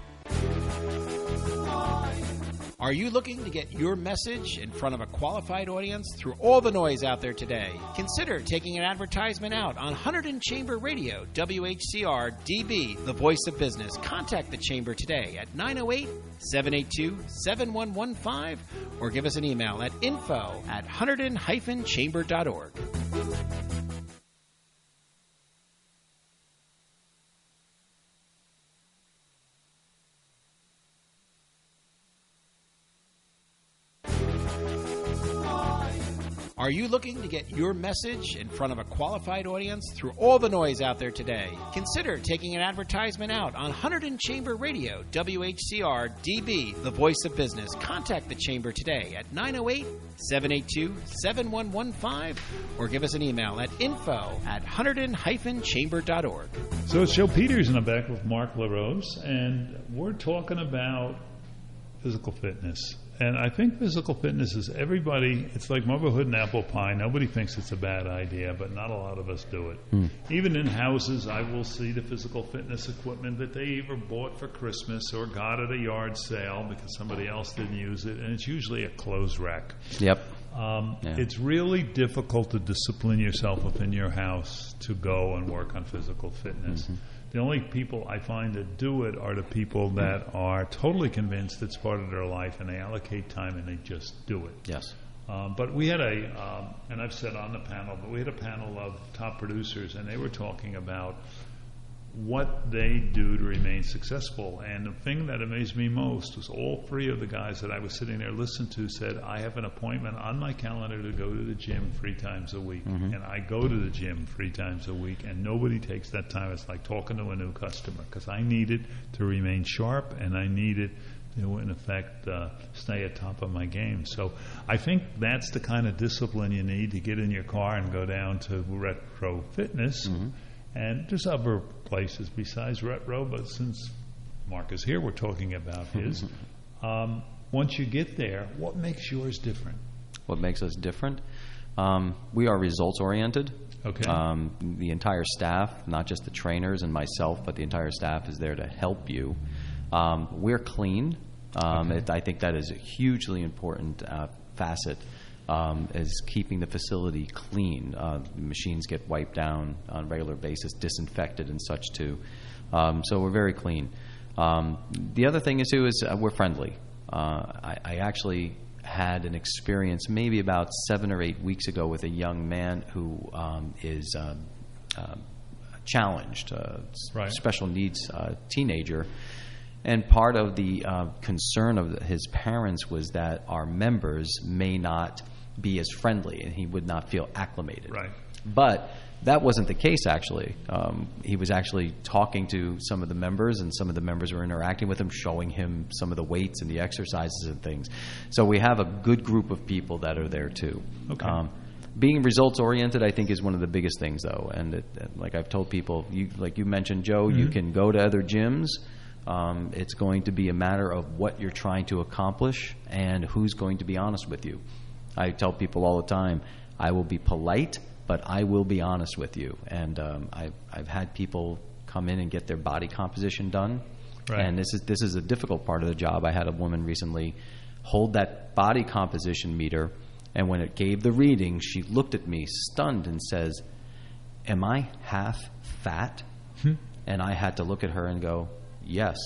Are you looking to get your message in front of a qualified audience through all the noise out there today? Consider taking an advertisement out on Hunterdon Chamber Radio, W H C R D B, the voice of business. Contact the Chamber today at nine oh eight, seven eight two, seven one one five or give us an email at info at hunterdon dash chamber dot org. Are you looking to get your message in front of a qualified audience through all the noise out there today? Consider taking an advertisement out on Hunterdon Chamber Radio, W H C R D B, the voice of business. Contact the Chamber today at nine oh eight, seven eight two, seven one one five or give us an email at info at hunterdon dash chamber dot org. So it's Joe Peters, and I'm back with Mark LaRose, and we're talking about physical fitness. And I think physical fitness is everybody, it's like motherhood and apple pie. Nobody thinks it's a bad idea, but not a lot of us do it. Mm. Even in houses, I will see the physical fitness equipment that they either bought for Christmas or got at a yard sale because somebody else didn't use it, and it's usually a clothes rack. Yep. Um, yeah. It's really difficult to discipline yourself within your house to go and work on physical fitness. Mm-hmm. The only people I find that do it are the people that are totally convinced it's part of their life and they allocate time and they just do it. Yes. Um, but we had a, um, and I've said on the panel, but we had a panel of top producers and they were talking about what they do to remain successful. And the thing that amazed me most was all three of the guys that I was sitting there listening to said, I have an appointment on my calendar to go to the gym three times a week. Mm-hmm. And I go to the gym three times a week, and nobody takes that time. It's like talking to a new customer because I need it to remain sharp, and I need it to, in effect, uh, stay at top of my game. So I think that's the kind of discipline you need to get in your car and go down to Retro Fitness. Mm-hmm. And there's other places besides Retro, but since Mark is here, we're talking about his. Um, once you get there, what makes yours different? What makes us different? Um, we are results-oriented. Okay. Um, the entire staff, not just the trainers and myself, but the entire staff is there to help you. Um, we're clean. Um, okay. it, I think that is a hugely important uh, facet. Um, is keeping the facility clean. Uh, machines get wiped down on a regular basis, disinfected and such too. Um, so we're very clean. Um, the other thing is too is uh, we're friendly. Uh, I, I actually had an experience maybe about seven or eight weeks ago with a young man who um, is uh, uh, challenged, uh, right. special needs uh, teenager. And part of the uh, concern of his parents was that our members may not be as friendly and he would not feel acclimated. Right. But that wasn't the case, actually. Um, he was actually talking to some of the members, and some of the members were interacting with him, showing him some of the weights and the exercises and things. So we have a good group of people that are there, too. Okay. Um, being results-oriented, I think, is one of the biggest things, though. And it, like I've told people, you, like you mentioned, Joe, mm-hmm. you can go to other gyms. Um, it's going to be a matter of what you're trying to accomplish and who's going to be honest with you. I tell people all the time, I will be polite, but I will be honest with you. And um, I've, I've had people come in and get their body composition done. Right. And this is this is a difficult part of the job. I had a woman recently hold that body composition meter, and when it gave the reading, she looked at me stunned and says, am I half fat? Hmm. And I had to look at her and go, yes,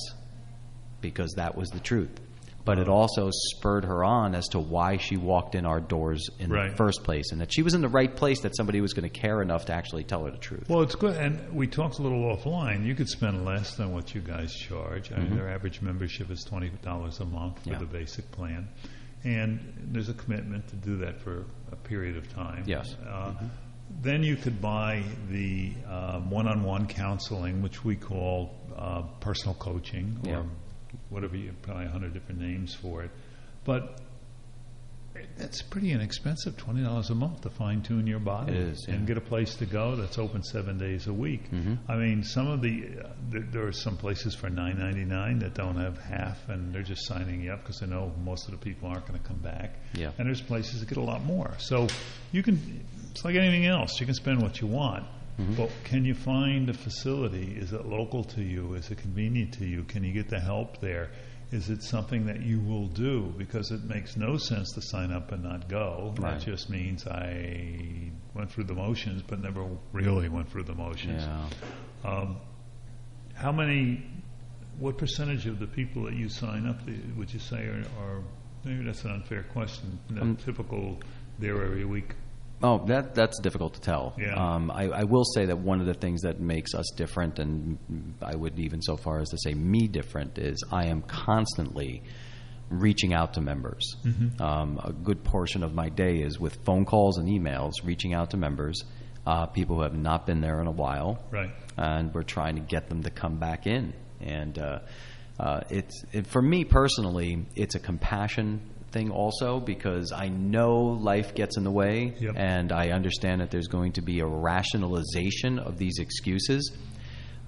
because that was the truth. But it also spurred her on as to why she walked in our doors in right. the first place, and that she was in the right place, that somebody was going to care enough to actually tell her the truth. Well, it's good. And we talked a little offline. You could spend less than what you guys charge. I Mm-hmm. mean, their average membership is twenty dollars a month for Yeah. the basic plan. And there's a commitment to do that for a period of time. Yes. Uh, mm-hmm. Then you could buy the um, one-on-one counseling, which we call uh, personal coaching, or Yeah. whatever, you probably a hundred different names for it. But that's pretty inexpensive, twenty dollars a month to fine-tune your body. It is, yeah. And get a place to go that's open seven days a week. Mm-hmm. I mean, some of the, uh, there, there are some places for nine ninety-nine that don't have half, and they're just signing you up because they know most of the people aren't going to come back. Yeah. And there's places that get a lot more. So you can, it's like anything else. You can spend what you want. Mm-hmm. But can you find a facility? Is it local to you? Is it convenient to you? Can you get the help there? Is it something that you will do? Because it makes no sense to sign up and not go. Right. That just means I went through the motions, but never really went through the motions. Yeah. Um, how many, what percentage of the people that you sign up would you say are, are maybe that's an unfair question, the Um, typical there every week? Oh, that that's difficult to tell. Yeah. Um, I, I will say that one of the things that makes us different, and I would even so far as to say me different, is I am constantly reaching out to members. Mm-hmm. Um, a good portion of my day is with phone calls and emails, reaching out to members, uh, people who have not been there in a while, Right. and we're trying to get them to come back in. And uh, uh, it's it, for me personally, it's a compassion thing also, because I know life gets in the way. Yep. And I understand that there's going to be a rationalization of these excuses.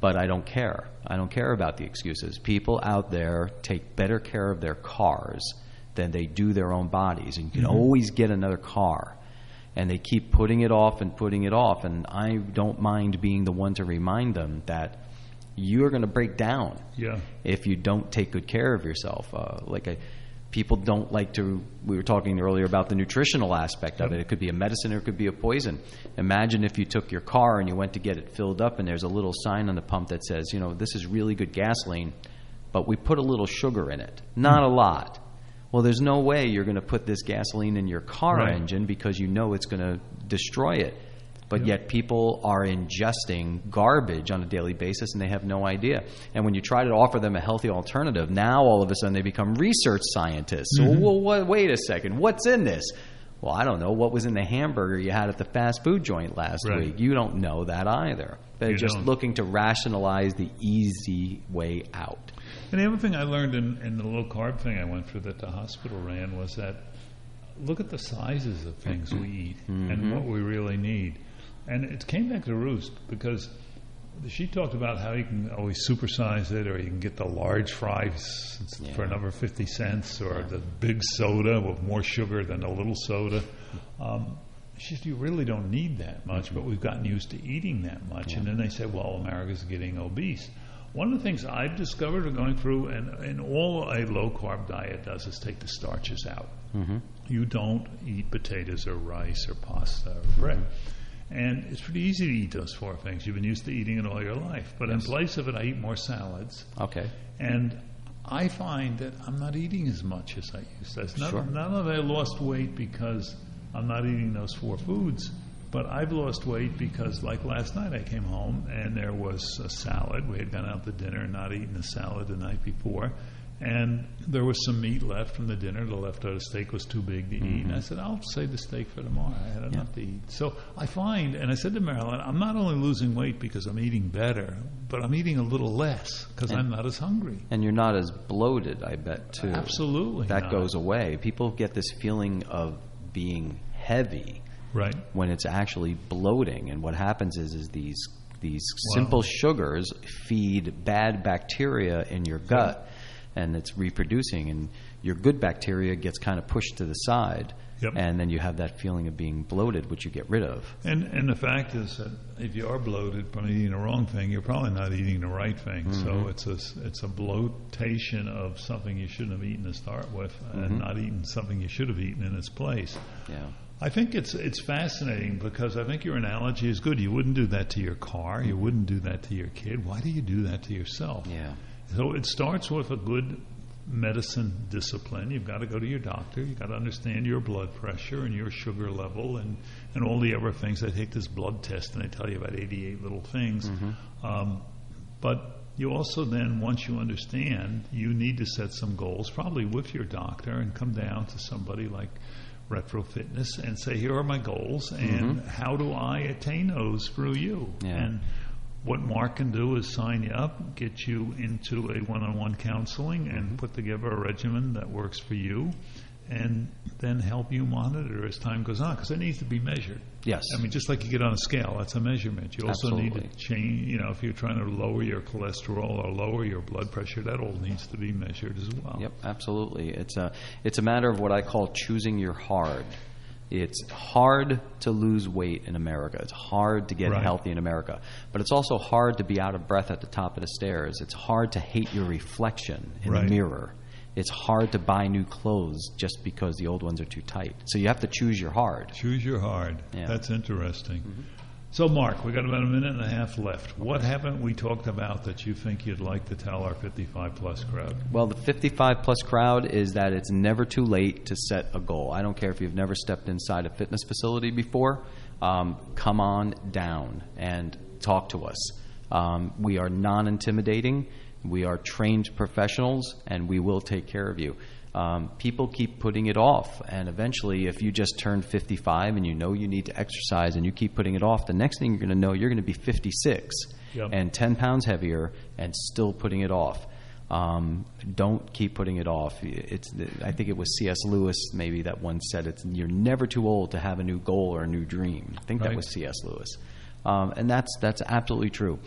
but I don't care. I don't care about the excuses. People out there take better care of their cars than they do their own bodies. And you can mm-hmm. always get another car. And they keep putting it off and putting it off. And I don't mind being the one to remind them that you're going to break down yeah. if you don't take good care of yourself. Uh, like I, people don't like to, we were talking earlier about the nutritional aspect of it. It could be a medicine or it could be a poison. Imagine if you took your car and you went to get it filled up and there's a little sign on the pump that says, you know, this is really good gasoline, but we put a little sugar in it. Not a lot. Well, there's no way you're going to put this gasoline in your car right. engine because you know it's going to destroy it. But yet people are ingesting garbage on a daily basis and they have no idea. And when you try to offer them a healthy alternative, now all of a sudden they become research scientists. Mm-hmm. Well, well, wait a second. What's in this? Well, I don't know. What was in the hamburger you had at the fast food joint last right. week? You don't know that either. They're you just don't. looking to rationalize the easy way out. And the other thing I learned in, in the low carb thing I went through that the hospital ran was that look at the sizes of things we eat mm-hmm. and what we really need. And it came back to roost because she talked about how you can always supersize it, or you can get the large fries yeah. for another fifty cents, or yeah. the big soda with more sugar than a little soda. Um, she said, you really don't need that much, mm-hmm. but we've gotten used to eating that much. Yeah. And then they said, well, America's getting obese. One of the things I've discovered going through, and, and all a low-carb diet does is take the starches out. Mm-hmm. You don't eat potatoes or rice or pasta or bread. Mm-hmm. And it's pretty easy to eat those four things. You've been used to eating it all your life. But yes. in place of it, I eat more salads. Okay. And I find that I'm not eating as much as I used to. It's not, sure. not that I lost weight because I'm not eating those four foods, but I've lost weight because, like last night, I came home and there was a salad. We had gone out to dinner and not eaten the salad the night before. And there was some meat left from the dinner. The leftover steak was too big to mm-hmm. eat. And I said, I'll save the steak for tomorrow. I had enough yeah. to eat. So I find, and I said to Marilyn, I'm not only losing weight because I'm eating better, but I'm eating a little less because I'm not as hungry. And you're not as bloated, I bet, too. Absolutely That not. goes away. People get this feeling of being heavy right. when it's actually bloating. And what happens is, is these, these wow. simple sugars feed bad bacteria in your gut. Yeah. And it's reproducing, and your good bacteria gets kind of pushed to the side, yep. and then you have that feeling of being bloated, which you get rid of. And and the fact is that if you are bloated from eating the wrong thing, you're probably not eating the right thing. Mm-hmm. So it's a it's a bloatation of something you shouldn't have eaten to start with, and mm-hmm. not eating something you should have eaten in its place. Yeah. I think it's it's fascinating because I think your analogy is good. You wouldn't do that to your car. You wouldn't do that to your kid. Why do you do that to yourself? Yeah. So it starts with a good medicine discipline. You've got to go to your doctor. You've got to understand your blood pressure and your sugar level and, and all the other things. They take this blood test and they tell you about eighty-eight little things. Mm-hmm. Um, but you also then, once you understand, you need to set some goals, probably with your doctor, and come down to somebody like Retro Fitness and say, here are my goals, and mm-hmm. how do I attain those through you? Yeah. And what Mark can do is sign you up, get you into a one-on-one counseling, and mm-hmm. put together a regimen that works for you, and then help you monitor as time goes on, because it needs to be measured. Yes. I mean, just like you get on a scale, that's a measurement. You also Absolutely. need to change, you know, if you're trying to lower your cholesterol or lower your blood pressure, that all needs to be measured as well. Yep, absolutely. It's a, it's a matter of what I call choosing your hard. It's hard to lose weight in America. It's hard to get right. healthy in America. But it's also hard to be out of breath at the top of the stairs. It's hard to hate your reflection in right. the mirror. It's hard to buy new clothes just because the old ones are too tight. So you have to choose your hard. Choose your hard. Yeah. That's interesting. Mm-hmm. So, Mark, we got about a minute and a half left. What haven't we talked about that you think you'd like to tell our fifty-five plus crowd? Well, the fifty-five plus crowd is that it's never too late to set a goal. I don't care if you've never stepped inside a fitness facility before. Um, come on down and talk to us. Um, we are non-intimidating. We are trained professionals, and we will take care of you. Um, people keep putting it off, and eventually if you just turned fifty-five and you know you need to exercise and you keep putting it off, the next thing you're going to know, you're going to be fifty-six yep. and ten pounds heavier and still putting it off. Um, don't keep putting it off. It's, I think it was C S Lewis maybe that once said, it's, you're never too old to have a new goal or a new dream. I think right. that was C S Lewis. Um, and that's, that's absolutely true.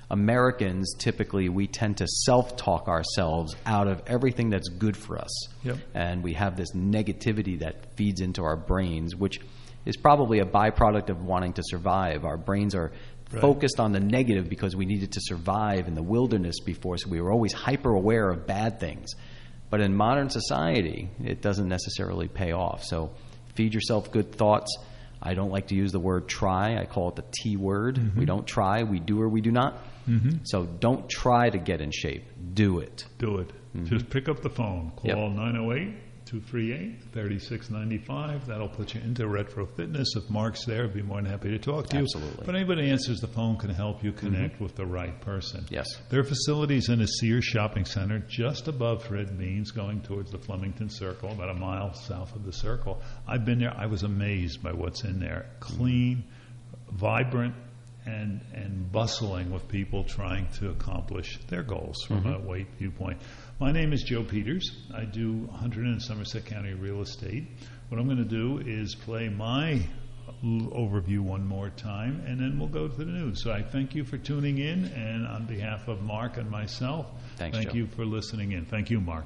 Americans, typically, we tend to self-talk ourselves out of everything that's good for us. Yep. And we have this negativity that feeds into our brains, which is probably a byproduct of wanting to survive. Our brains are right. focused on the negative because we needed to survive in the wilderness before, so we were always hyper-aware of bad things. But in modern society, it doesn't necessarily pay off. So feed yourself good thoughts. I don't like to use the word try. I call it the T word. Mm-hmm. We don't try. We do or we do not. Mm-hmm. So don't try to get in shape. Do it. Do it. Mm-hmm. Just pick up the phone. Call yep. nine oh eight, two three eight, three six nine five. That'll put you into Retro Fitness. If Mark's there, I'd be more than happy to talk to you. Absolutely. But anybody who answers the phone can help you connect mm-hmm. with the right person. Yes. There are facilities in a Sears shopping center just above Fred Beans going towards the Flemington Circle, about a mile south of the Circle. I've been there. I was amazed by what's in there. Clean, vibrant, and and bustling with people trying to accomplish their goals from mm-hmm. a weight viewpoint. My name is Joe Peters. I do Hunterdon and Somerset County real estate. What I'm going to do is play my overview one more time, and then we'll go to the news. So I thank you for tuning in, and on behalf of Mark and myself, Thanks, thank Joe. you for listening in. Thank you, Mark.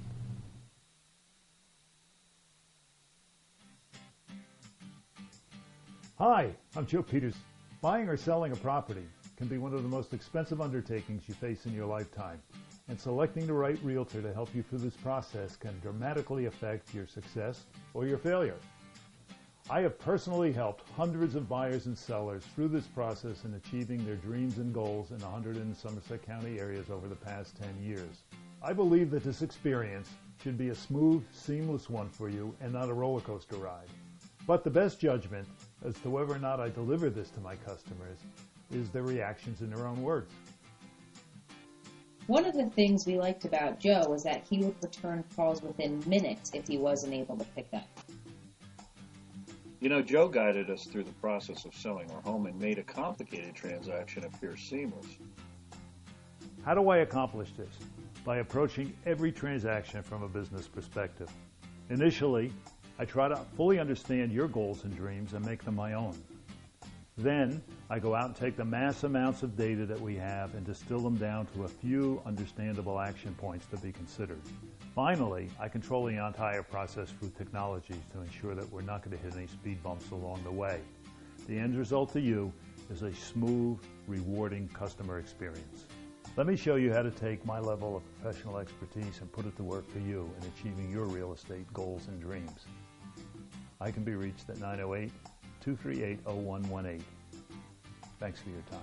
Hi, I'm Joe Peters. Buying or selling a property can be one of the most expensive undertakings you face in your lifetime, and selecting the right realtor to help you through this process can dramatically affect your success or your failure. I have personally helped hundreds of buyers and sellers through this process in achieving their dreams and goals in the Hunterdon and Somerset County areas over the past ten years. I believe that this experience should be a smooth, seamless one for you and not a roller coaster ride. But the best judgment as to whether or not I deliver this to my customers is their reactions in their own words. One of the things we liked about Joe was that he would return calls within minutes if he wasn't able to pick up. You know, Joe guided us through the process of selling our home and made a complicated transaction appear seamless. How do I accomplish this? By approaching every transaction from a business perspective. Initially, I try to fully understand your goals and dreams and make them my own. Then, I go out and take the mass amounts of data that we have and distill them down to a few understandable action points to be considered. Finally, I control the entire process through technologies to ensure that we're not going to hit any speed bumps along the way. The end result to you is a smooth, rewarding customer experience. Let me show you how to take my level of professional expertise and put it to work for you in achieving your real estate goals and dreams. I can be reached at nine oh eight, two three eight, oh one one eight. Thanks for your time.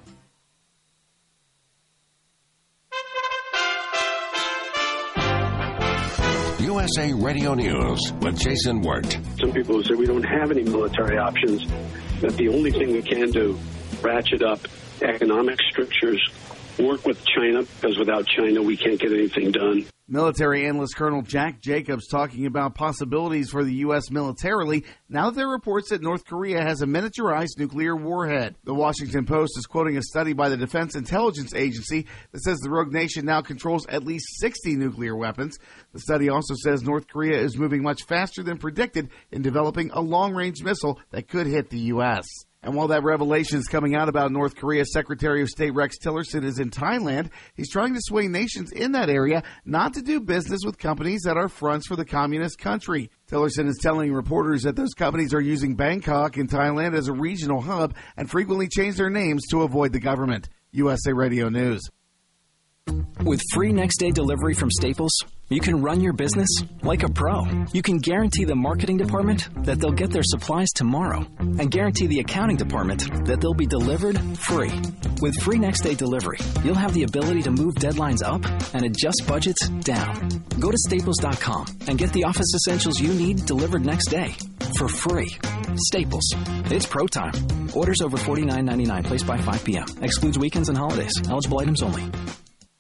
U S A Radio News with Jason Wirt. Some people say we don't have any military options, that the only thing we can do, ratchet up economic strictures, work with China, because without China we can't get anything done. Military analyst Colonel Jack Jacobs talking about possibilities for the U S militarily now that there are reports that North Korea has a miniaturized nuclear warhead. The Washington Post is quoting a study by the Defense Intelligence Agency that says the rogue nation now controls at least sixty nuclear weapons. The study also says North Korea is moving much faster than predicted in developing a long-range missile that could hit the U S. And while that revelation is coming out about North Korea, Secretary of State Rex Tillerson is in Thailand. He's trying to sway nations in that area not to do business with companies that are fronts for the communist country. Tillerson is telling reporters that those companies are using Bangkok in Thailand as a regional hub and frequently change their names to avoid the government. U S A Radio News. With free next-day delivery from Staples, you can run your business like a pro. You can guarantee the marketing department that they'll get their supplies tomorrow and guarantee the accounting department that they'll be delivered free. With free next-day delivery, you'll have the ability to move deadlines up and adjust budgets down. Go to staples dot com and get the office essentials you need delivered next day for free. Staples. It's pro time. Orders over forty-nine ninety-nine placed by five p.m. Excludes weekends and holidays. Eligible items only.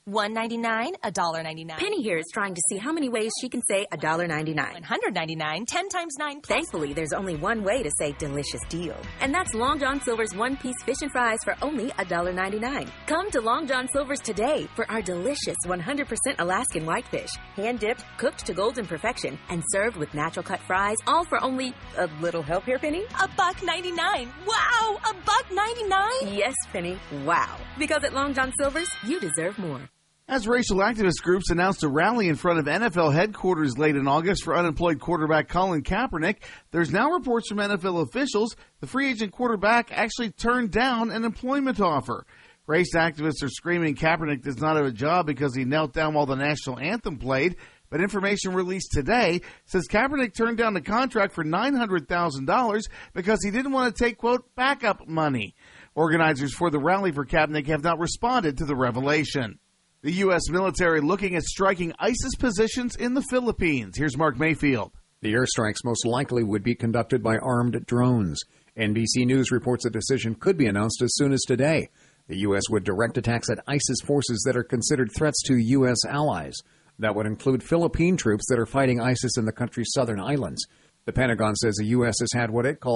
one ninety-nine, one dollar ninety-nine. Penny here is trying to see how many ways she can say one dollar ninety-nine. one hundred ninety-nine, ten times nine plus. Thankfully, there's only one way to say delicious deal. And that's Long John Silver's one-piece fish and fries for only one dollar ninety-nine. Come to Long John Silver's today for our delicious one hundred percent Alaskan whitefish. Hand-dipped, cooked to golden perfection, and served with natural cut fries, all for only a little help here, Penny? A buck ninety-nine. Wow, a buck ninety-nine? Yes, Penny. Wow. Because at Long John Silver's, you deserve more. As racial activist groups announced a rally in front of N F L headquarters late in August for unemployed quarterback Colin Kaepernick, there's now reports from N F L officials the free agent quarterback actually turned down an employment offer. Race activists are screaming Kaepernick does not have a job because he knelt down while the national anthem played, but information released today says Kaepernick turned down the contract for nine hundred thousand dollars because he didn't want to take, quote, backup money. Organizers for the rally for Kaepernick have not responded to the revelation. The U S military looking at striking ISIS positions in the Philippines. Here's Mark Mayfield. The airstrikes most likely would be conducted by armed drones. N B C News reports a decision could be announced as soon as today. The U S would direct attacks at ISIS forces that are considered threats to U S allies. That would include Philippine troops that are fighting ISIS in the country's southern islands. The Pentagon says the U S has had what it calls